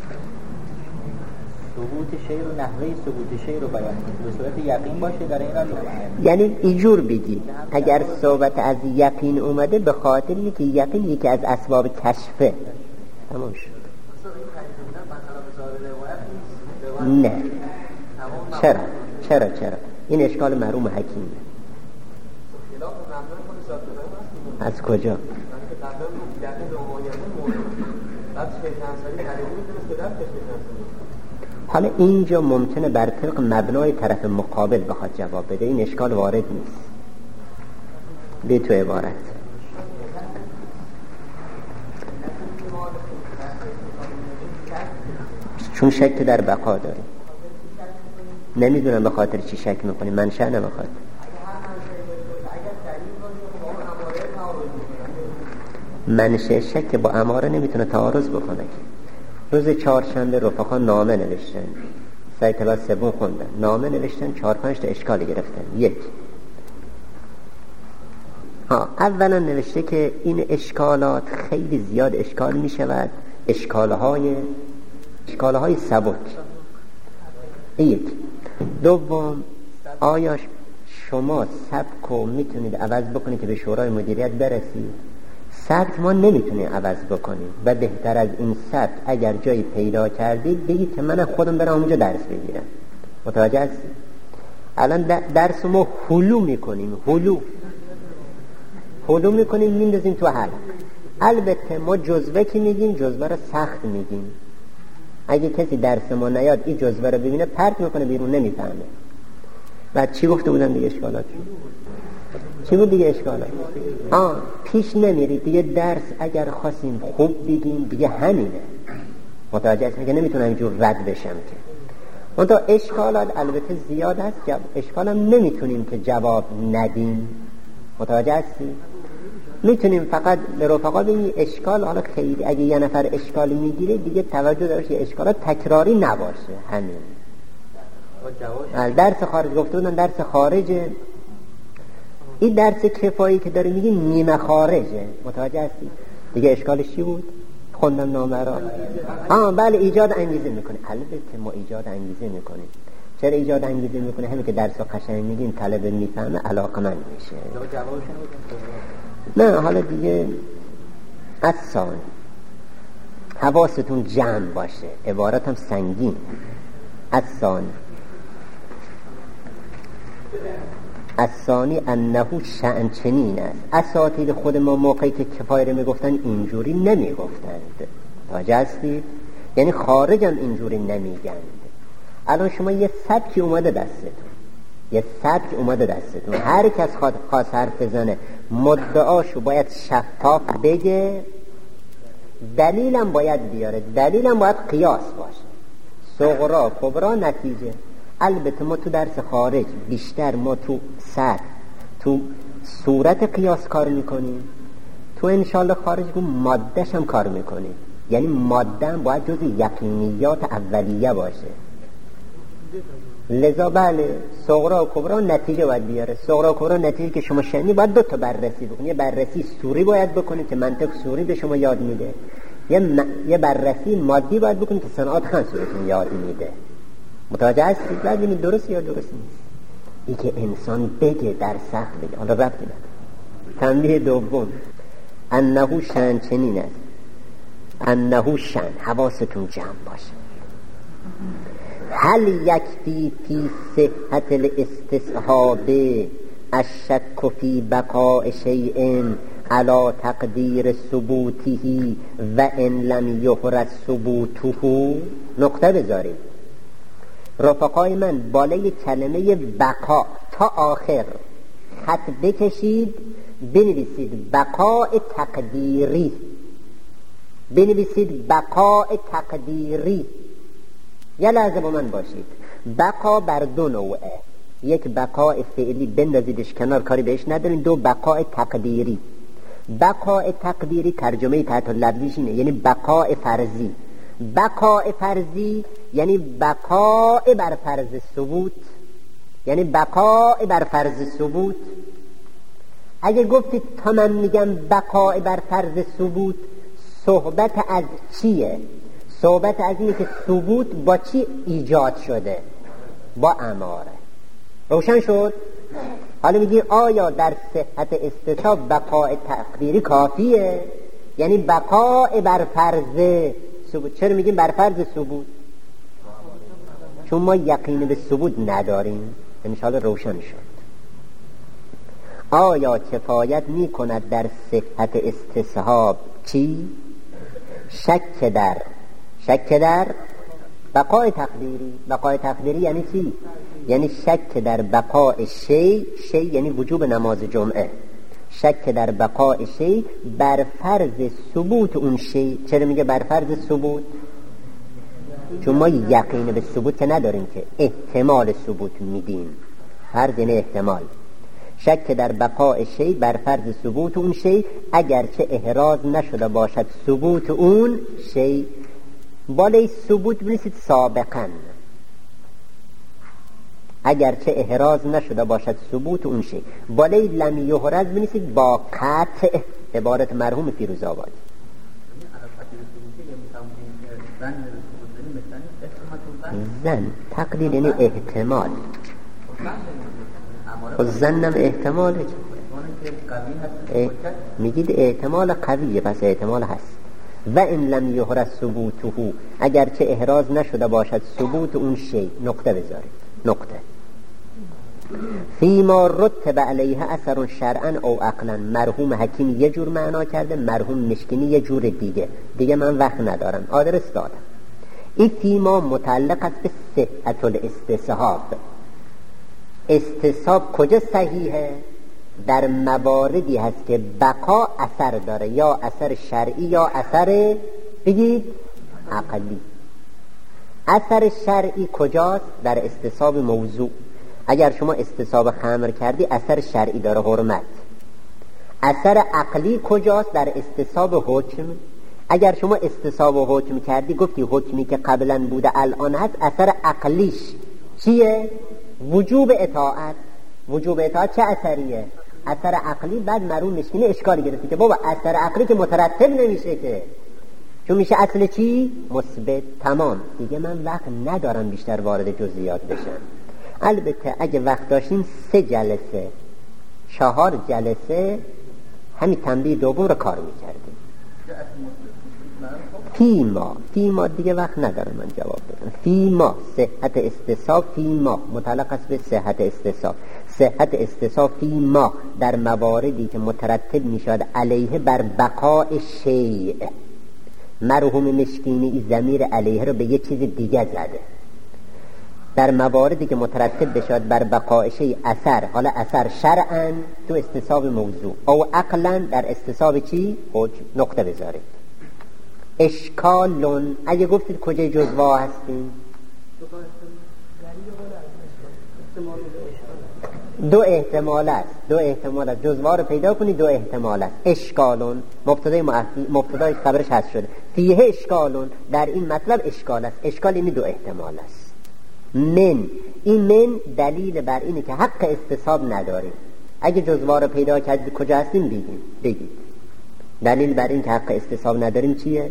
ثبوت شیء رو، نحوه ثبوت شیء رو بیان کنیم به صورت یقین باشه. در این حال یعنی اینجور بگید اگر صحبت از یقین اومده به خاطر اینکه یقین یکی از اسباب کشفه. تمام شد. نه چرا چرا چرا این اشکال مرحوم حکیمه. از کجا؟ حالا اینجا ممکنه بر طبق مبنای طرف مقابل بخواد جواب بده. این اشکال وارد نیست. به تو عبارت چون شک در بقا داریم. نمیدونم به خاطر چی شک میکنیم، منشأ نمیخواد. منشأ شک با اماره نمیتونه تعارض بکنه. روز چهارشنبه رفقا نامه نوشتن، سر کلاس سوم خوندن، نامه نوشتن، چهار پنج تا اشکال گرفتن. یک ها اولا نوشته که این اشکالات خیلی زیاد اشکال میشود، اشکالهای اشکالهای سبک. یک دوم، آیا شما سبکو میتونید عوض بکنید که به شورای مدیریت برسید؟ سبک ما نمیتونیم عوض بکنیم و بهتر از این سبک اگر جایی پیدا کردید بگید که من خودم برم اونجا درس بگیرم. متوجه هستید؟ الان درس ما هلو میکنیم، هلو هلو میکنیم میندازیم تو حلق. البته ما جزوه که میگیم جزوه رو سخت میگیم. اگه کسی درس ما نیاد این جزوه رو ببینه پرت میکنه بیرون، نمیفهمه. بعد چی گفته بودن دیگه اشکالات؟ چی بود دیگه اشکالات؟ آه پیش نمیرید دیگه. درس اگر خواستیم خوب بگیم دیگه همینه. متوجه هست؟ میگه نمیتونم اینجور رد بشم که. اون تا اشکالات البته زیاد هست. جب... اشکال هم نمیتونیم که جواب ندیم. متوجه هستی؟ میتونیم فقط به رفقا بگیم اشکال. حالا خیلی اگه یه نفر اشکال میگیره دیگه توجه داشت که اشکالات تکراری نباشه. همین. درس خارج گفته بودن درس خارجه. این درس کفایی که داره میگه نیمه خارجه. متوجه هستی؟ دیگه اشکالش چی بود؟ خوندم نامه را. آه بله ایجاد انگیزه میکنه. البته ما ایجاد انگیزه میکنیم. چرا ایجاد انگیزه میکنه؟ همین که درس رو قشنگ میگیم طلبه میفهمه، علاقمند میشه. نه حالا دیگه از ثانی حواستون جمع باشه، عبارت هم سنگین. از ثانی از ثانی انه شأن چنین است. اساتید خود ما موقعی که کفایه رو میگفتن اینجوری نمیگفتند. متوجه هستید؟ یعنی خارج هم اینجوری نمیگند. الان شما یه سبکی اومده دستتون، یه سبک اومده دستتون، هر کس خواست حرف بزنه مدعاشو باید شفاف بگه، دلیلم باید بیاره، دلیلم باید قیاس باشه، صغرا کبرا نتیجه. البته ما تو درس خارج بیشتر ما تو سر تو صورت قیاس کار میکنیم، تو انشالله خارج تو مادهش هم کار میکنیم. یعنی ماده هم باید جز یقینیات اولیه باشه. لذا بله صغرا و کبرا نتیجه باید بیاره. صغرا و کبرا نتیجه که شما شنی باید دو تا بررسی بکنید. یه بررسی سوری باید بکنید که منطق سوری به شما یاد میده، یه, م... یه بررسی مادی باید بکنید که صنعت خان سورتون یاد میده. متوجه هستید؟ بعد ببینید درست یا درست نیست. این که انسان بگه در سخت بگه. حالا ربطی نداره. تنبیه دوم انه شأن چنین است. انه شأن، حواستون جمع باشه. هل یکفی فی صحت الاستصحاب الشک فی بقاء شیء علی تقدیر ثبوته و ان لم یحرز ثبوته؟ نقطه بذارید رفقای من، بالای کلمه بقا تا آخر خط بکشید، بنویسید بقاء تقدیری، بنویسید بقاء تقدیری. یه لحظه با من باشید. بقا بر دو نوعه، یک بقاء فعلی بندازیدش کنار کاری بهش ندارین، دو بقاء تقدیری. بقاء تقدیری ترجمه تحت لفظیش اینه، یعنی بقاء فرضی. بقاء فرضی یعنی بقاء بر فرض ثبوت، یعنی بقاء بر فرض ثبوت. اگه گفتید تا من میگم بقاء بر فرض ثبوت، صحبت از چیه؟ صحبت از اینه که ثبوت با چی ایجاد شده؟ با اماره. روشن شد؟ حالا میگی آیا در صحت استصحاب بقاء تقدیری کافیه؟ یعنی بقاء بر فرض ثبوت. چرا میگیم بر فرض ثبوت؟ چون ما یقین به ثبوت نداریم. انشاءالله روشن شد. آیا کفایت میکند در صحت استصحاب چی؟ شک در شک در بقاء تقدیری. بقاء تقدیری یعنی چی؟ یعنی شک در بقاء شی، شی یعنی وجوب نماز جمعه، شک در بقاء شی بر فرض ثبوت اون شی. چرا میگه بر فرض ثبوت؟ چون ما یقین به ثبوت که نداریم، که احتمال ثبوت میدیم، فرض یعنی احتمال. شک در بقاء شی بر فرض ثبوت اون شی، اگرچه احراز نشده باشد ثبوت اون شی. بالای ثبوت بنویسید سابقا، اگرچه احراز نشده باشد ثبوت اون شی. بالای لم یحرز بنویسید با قطع، عبارت مرحوم فیروزآبادی. زن تقدیر یعنی احتمال، و زنم احتماله، میگید احتمال قویه، پس احتمال هست. و این لم یحرز ثبوته، اگرچه احراز نشده باشد ثبوت اون شی، نقطه بذارید، نقطه. فیما رتب علیه اثر شرعا او عقلا. مرحوم حکیم یه جور معنا کرده، مرحوم مشکینی یه جور دیگه دیگه من وقت ندارم، آدرس دادم. این فیما متعلق است به صحت الاستصحاب. استصحاب کجا صحیحه؟ در مواردی هست که بقا اثر داره، یا اثر شرعی یا اثر بگید عقلی. اثر شرعی کجاست؟ در استصحاب موضوع. اگر شما استصحاب خمر کردی اثر شرعی داره، حرمت. اثر عقلی کجاست؟ در استصحاب حکم. اگر شما استصحاب و حکم کردی، گفتی حکمی که قبلا بوده الان هست، اثر عقلیش چیه؟ وجوب اطاعت. وجوب اطاعت چه اثریه؟ اثر عقلی. بعد مرحوم مشکینی اشکال گرفتی که بابا اثر عقلی که مترتب نمیشه که، چون میشه اصل چی؟ مثبت. تمام، دیگه من وقت ندارم بیشتر وارد جزئیات بشم. البته اگه وقت داشتیم سه جلسه چهار جلسه همین تنبیه دوم رو کار میکردیم. فیما فیما دیگه وقت ندارم من جواب بدم. فیما صحت استصحاب، فیما متعلق است به صحت استصحاب. صحت استصحاب فیما در مواردی که مترتب میشود علیه بر بقاء شیء. مرحوم مشکینی ضمیر علیه رو به یه چیز دیگه زده. در مواردی که مترتب بشود بر بقاء شیء اثر، حالا اثر شرعاً تو استصحاب موضوع، او عقلاً در استصحاب چی؟ حکم. نقطه بذارید. اشکالون، اگه گفتید کجای جزوا هستیم؟ دو احتمال است. دو احتمال است. جزوا رو پیدا کنید، دو احتمال است. اشکالون مبتدای معفی، مبتدای خبرش هست شده. فیه اشکالون، در این مطلب اشکال است. اشکال این دو احتمال است. من، این من دلیل بر اینه که حق استصحاب نداریم. اگه جزوا رو پیدا کردید کجا هستیم بگید. بگید دلیل بر این که حق استصحاب نداریم چیه؟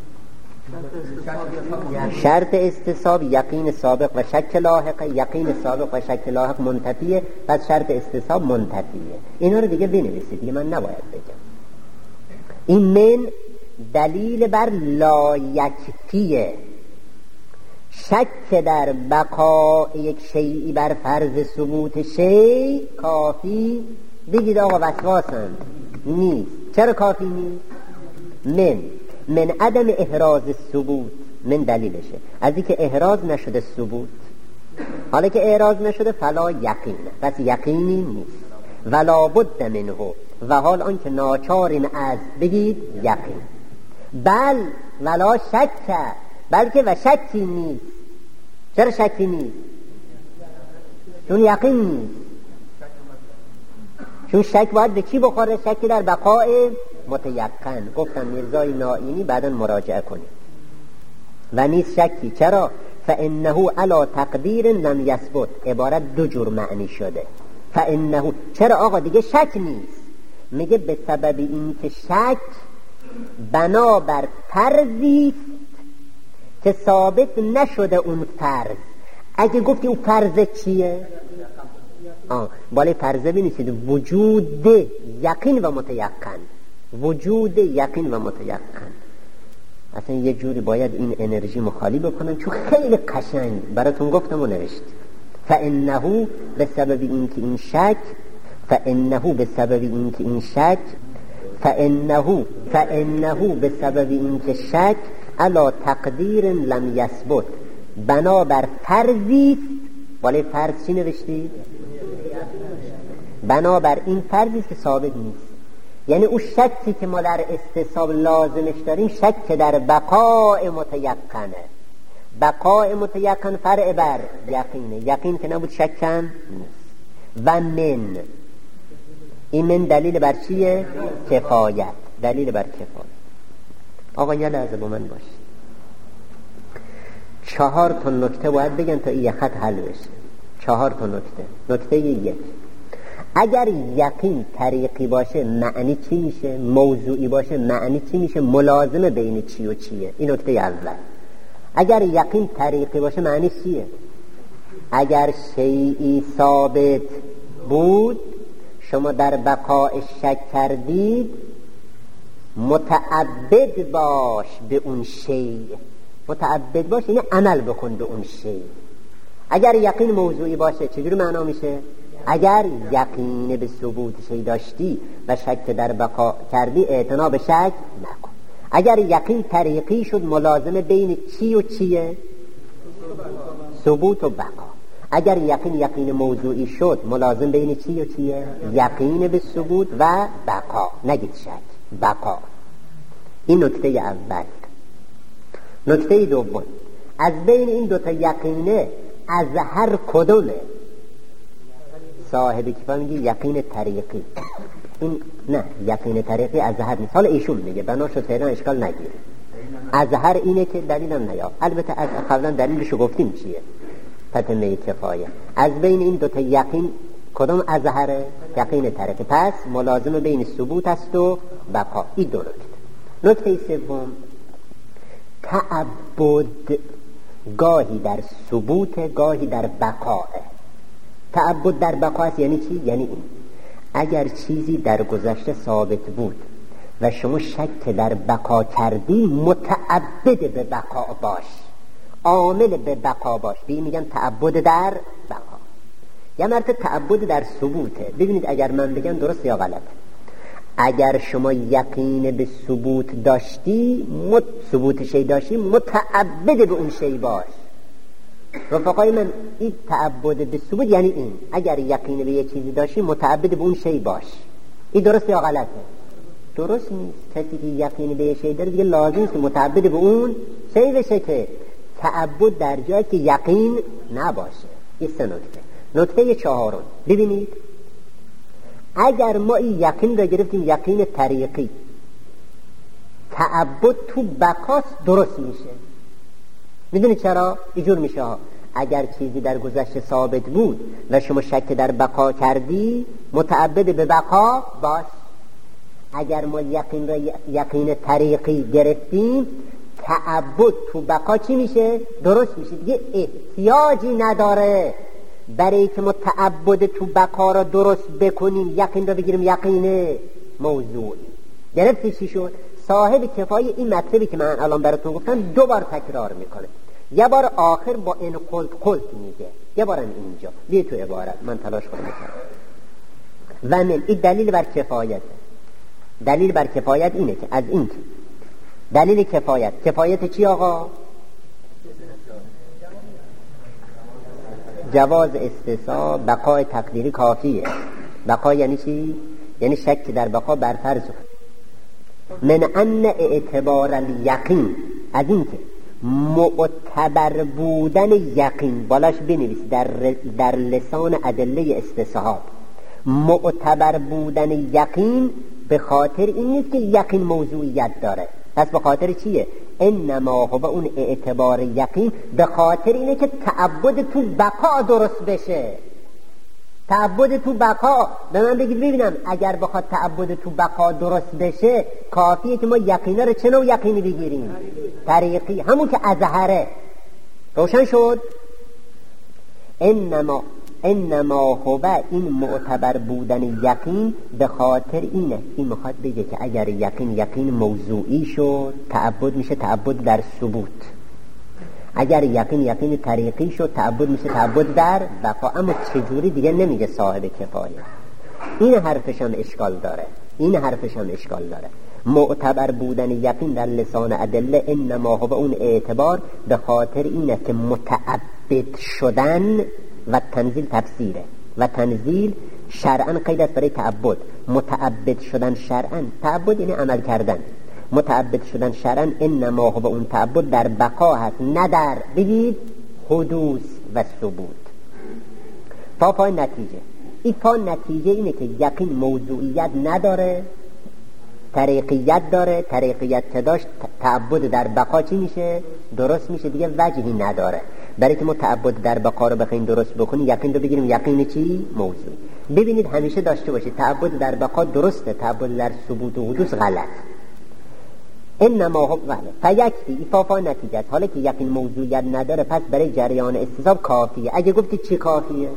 شرط استصحاب یقین سابق و شک لاحق. یقین سابق و شک لاحق منتفیه، پس شرط استصحاب منتفیه. اینا رو دیگه بنویسید، دیگه من نباید بگم. این من دلیل بر لا یکفیه. شک در بقاء یک شیئی بر فرض ثبوت شیء کافی بگید آقا وسواسند نیست. چرا کافی نیست؟ من من عدم احراز ثبوت، من دلیلشه از اینکه احراز نشده ثبوت. حالا که احراز نشده فلا یقین، پس یقینی نیست. ولا بد منه، و حال آنکه ناچاریم از بگید یقین. بل ولا شک، بلکه و شکی نیست. چرا شکی نیست؟ چون یقین نیست. چون شک باید به چی بخوره؟ شکی در بقاء متیقن. گفتم میرزای نائینی بعداً مراجعه کنید. و نیست شکی. چرا؟ فانه علی تقدیر لم یثبت. عبارت دو جور معنی شده. فانه، چرا آقا دیگه شک نیست؟ میگه به سبب این که شک بنابر فرضی که ثابت نشده اون فرض. اگه گفتی اون فرض چیه؟ آه بالای فرضه بینیسید وجود یقین و متیقن. وجود یقین و متیقن. اصلا یه جوری باید این انرژی مخالی بکنم، چون خیلی قشنگ براتون گفتم و نوشت. فانه به سبب این که این شک، فانه به سبب این که این شک فانه فانه به سبب این که شک علا تقدیر لم یثبت، بنابر فرضی. بالای فرض چی نوشتی؟ بنابر این فرضی که ثابت نیست. یعنی اون شکی که ما در استصحاب لازمش داریم شک در بقاء متیقنه. بقای متیقن فرع بر یقینه. یقین که نبود شکن نیست. و من، این من دلیل بر چیه؟ کفایت. دلیل بر کفایت. آقا یه لحظه با من باش. چهار تا نکته باید بگن تا این خط حل بشه. چهار تا نکته. نکته یک، اگر یقین طریقی باشه معنی چی میشه؟ موضوعی باشه معنی چی میشه؟ ملازمه بین چی و چیه. این نکته اول. اگر یقین طریقی باشه معنی چیه؟ اگر شیئی ثابت بود شما در بقای شک کردید، متعبد باش به اون شیء. متعبد باش یعنی عمل بکن به اون شیء. اگر یقین موضوعی باشه چجوری معنا میشه؟ اگر یقین به ثبوت شیء داشتی و شک در بقا کردی، اعتنا به شک نکن. اگر یقین طریقی شد ملازمه بین چی و چیه؟ ثبوت و بقا. اگر یقین یقین موضوعی شد ملازم بین چی و چیه؟ یقین به ثبوت و بقا. نگید شک، بقا. این نکته اول. نکته دوم، از بین این دوتا یقینه از هر کدومه صاحب کفایه میگه یقین طریقی. این نه، یقین طریقی از هر نیست. حالا ایشون میگه بناشو فعلا اشکال نگیره. از هر اینه که دلیلم نیاد. البته از قبلا دلیلشو گفتیم چیه؟ تتمه کفایه. از بین این دوتا یقین کدوم از هر؟ یقین طریقی. پس ملازم بین ثبوت است و بقا. این دو نکته. نکته سوم، تعبد گاهی در ثبوت گاهی در بقاه. تعبد در بقا است یعنی چی؟ یعنی این، اگر چیزی در گذشته ثابت بود و شما شک در بقا کردی، متعبد به بقا باش، عامل به بقا باش. بی میگن تعبد در بقا. یا مرتب تعبد در ثبوته. ببینید اگر من بگم درست یا غلط، اگر شما یقین به ثبوت داشتی، مت ثبوت شی داشتی، متعبد به اون شی باش. رفقای من، این تعبد به ثبوت یعنی این، اگر یقین به یه چیزی داشتی متعبد به اون شی باش. این درست یا غلطه؟ درست نیست. کسی که یقین به یه شی داره دیگه لازم است متعبد به اون شی بشه، که تعبد در جایی که یقین نباشه. این سه نکته. نکته چهارم، ببینید اگر ما این یقین را گرفتیم یقین طریقی، تعبد تو بقاس درست میشه. میدونید چرا؟ اینجور میشه ها. اگر چیزی در گذشته ثابت بود و شما شک در بقا کردی، متعبد به بقا باش. اگر ما یقین را یقین طریقی گرفتیم، تعبد تو بقا چی میشه؟ درست میشه. دیگه احتیاجی نداره برای که ما تعبد تو بقا را درست بکنیم یقین را بگیریم یقین موضوعی. گرفتی چی شد؟ صاحب کفایه این مطلبی که من الان براتون گفتم دو بار تکرار میکنه. یه بار آخر با این قلت قلت میگه، یه بارم اینجا. بیا تو عبارت من تلاش کنم بکنم. و من این دلیل بر کفایت. دلیل بر کفایت اینه که از این که دلیل کفایت. کفایت چی آقا؟ جواز استثناء. بقای تقدیری کافیه. بقا یعنی چی؟ یعنی شک در بقا برفرض. من ان اعتبار الیقین، از این که معتبر بودن یقین، بالاش بنویس در, در لسان ادله استصحاب، معتبر بودن یقین به خاطر این نیست که یقین موضوعیت داره. پس به خاطر چیه؟ انما هو اون اعتبار یقین به خاطر اینه که تعبد تو بقا درست بشه. تعبد تو بقا، به من بگید ببینم اگر بخواد تعبد تو بقا درست بشه کافیه که ما یقینه رو چه نوع یقینی بگیریم؟ طریقی، همون که ازهره. روشن شد؟ انما انما هو، این معتبر بودن یقین به خاطر اینه. این میخواد بگه که اگر یقین یقین موضوعی شد، تعبد میشه تعبد در ثبوت. اگر یقین یقین طریقی شد، تعبد میشه تعبد در بقا. اما چجوری دیگه نمیگه صاحب کفایه. این حرفش هم اشکال داره. این حرفش هم اشکال داره. معتبر بودن یقین در لسان ادله انما هو اون اعتبار به خاطر اینه که متعبد شدن و تنزیل تفسیره و تنزیل شرعاً قید است برای تعبد. متعبد شدن شرعاً، تعبد یعنی عمل کردن. متعبد شدن شرعا انما هو اون تعبد در بقا هست، نه در بگید حدوث و ثبوت. پا پای نتیجه این پا نتیجه اینه که یقین موضوعیت نداره، طریقیت داره. طریقیت که داشت تعبد در بقا چی میشه؟ درست میشه دیگه، وجهی نداره. برای که ما تعبد در بقا رو بخوایم درست بکنیم یقین رو بگیریم یقین چی؟ موضوع. ببینید همیشه داشته باشید تعبد در بقا درسته، تعبد در ثبوت و حدوث غلط. انما هو وله فیکفی ایفافا نتیجه. حالا که یقین موضوعیت نداره پس برای جریان استصحاب کافیه. اگه گفتید چی کافیه؟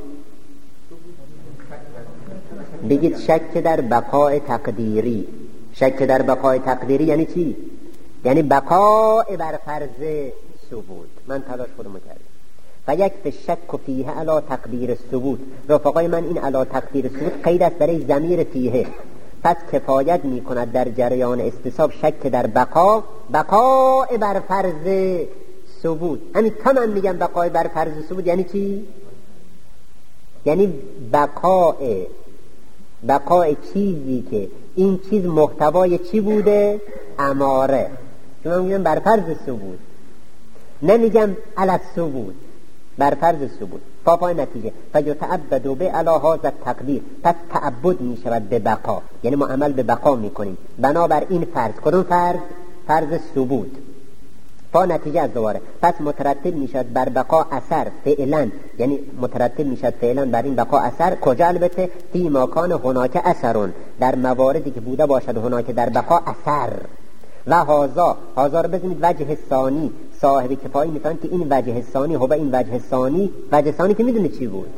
بگید شک در بقای تقدیری. شک در بقای تقدیری یعنی چی؟ یعنی بقای بر فرض ثبوت. من تلاش خودمو کردم. فیکفی شک فیه علی تقدیر ثبوت. رفقای من این علی تقدیر ثبوت قید است برای ضمیر فیه، پس کفایت می کند در جریان استصحاب شک در بقا، بقای بر فرض ثبوت. همین تا من میگم بقای بر فرض ثبوت یعنی چی؟ یعنی بقای بقای چیزی که این چیز محتوای چی بوده؟ اماره. چون من میگم بر فرض ثبوت، نمیگم علی ثبوت، بر فرض ثبوت. پاپای نتیجه فیتعبد به علی هذا التقدیر، پس تعبد می شود به بقا، یعنی ما عمل به بقا می کنیم بنابر این فرض. کدوم فرض؟ فرض ثبوت. پا نتیجه از دوباره پس مترتب می شود بر بقا اثر فعلا، یعنی مترتب می شود فعلا بر این بقا اثر. کجا؟ البته فی مکان هناک اثرون، در مواردی که بوده باشد هناک در بقا اثر. و هازا هازا رو بزنید وجه ثانی. صاحب کفایی میتونن که این وجه ثانی هو این وجه ثانی، وجه ثانی که میدونه چی بود؟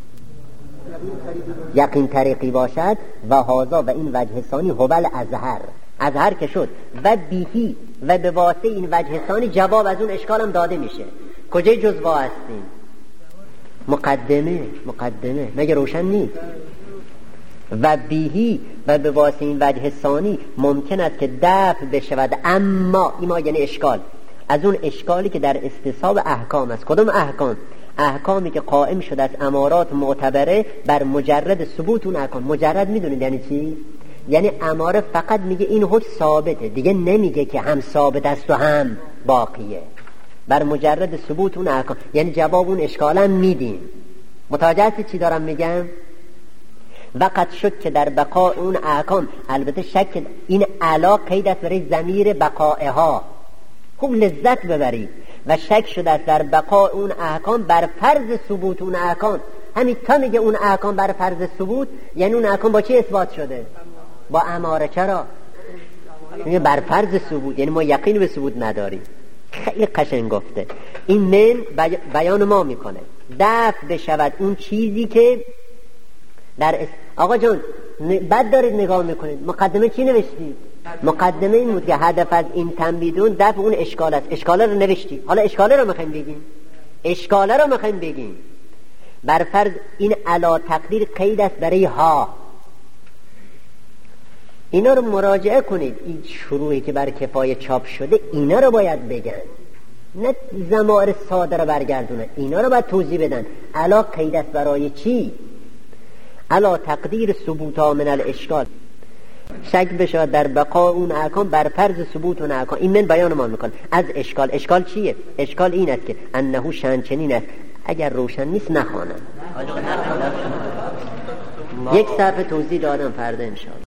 یقین طریقی باشد. و هازا و این وجه ثانی هو الازهر، ازهر که شد. و بیهی و به واسطه این وجه ثانی جواب از اون اشکال هم داده میشه. کجای جزوا هستیم؟ مقدمه مقدمه مگه روشن نیست؟ و بیهی و به واسطه این وجه ثانی ممکن است که دفع بشود. اما ایما یعنی اشکال، از اون اشکالی که در استصحاب احکام است. کدوم احکام؟ احکامی که قائم شده از امارات معتبره بر مجرد ثبوت اون احکام. مجرد میدونید یعنی چی؟ یعنی اماره فقط میگه این حد ثابته، دیگه نمیگه که هم ثابت است و هم باقیه. بر مجرد ثبوت اون احکام، یعنی جواب اون اشکالم میدیم. متوجه هستید چی دارم میگم؟ وقت شد که در بقا اون احکام، البته شک این علا قید است برای ضمیر بقائها، خوب لذت ببرید. و شک شده است در بقا اون احکام بر فرض ثبوت اون احکام. همین تا میگه اون احکام بر فرض ثبوت، یعنی اون احکام با چی اثبات شده؟ با اماره. چرا؟ میگه بر فرض ثبوت، یعنی ما یقین به ثبوت نداریم. خیلی قشنگ گفته. این من بیان ما میکنه دفع بشود اون چیزی که در اس... آقا جان بد دارید نگاه میکنید. مقدمه چی نوشتید؟ مقدمه این بود که هدف از این تنبیدون دفع اون اشکال است. اشکاله رو نوشتید، حالا اشکاله رو میخوایم بگیم. اشکاله رو میخوایم بگیم بر فرض این علا تقدیر قید است برای ها. اینا رو مراجعه کنید. این شروعی که بر کفایه چاپ شده اینا رو باید بگن، نه ضمائر ساده رو برگردونن. اینا رو باید توضیح بدن. علا قید است برای چی؟ علا تقدیر ثبوتا من الاشکال، شک بشود در بقا اون احکام بر فرض ثبوت اون احکام. این من بیان ما میکنه از اشکال. اشکال چیه؟ اشکال این است که انه شأن چنین است. اگر روشن نیست نخوانم. یک صفحه توضیح دادم فردا انشاءالله.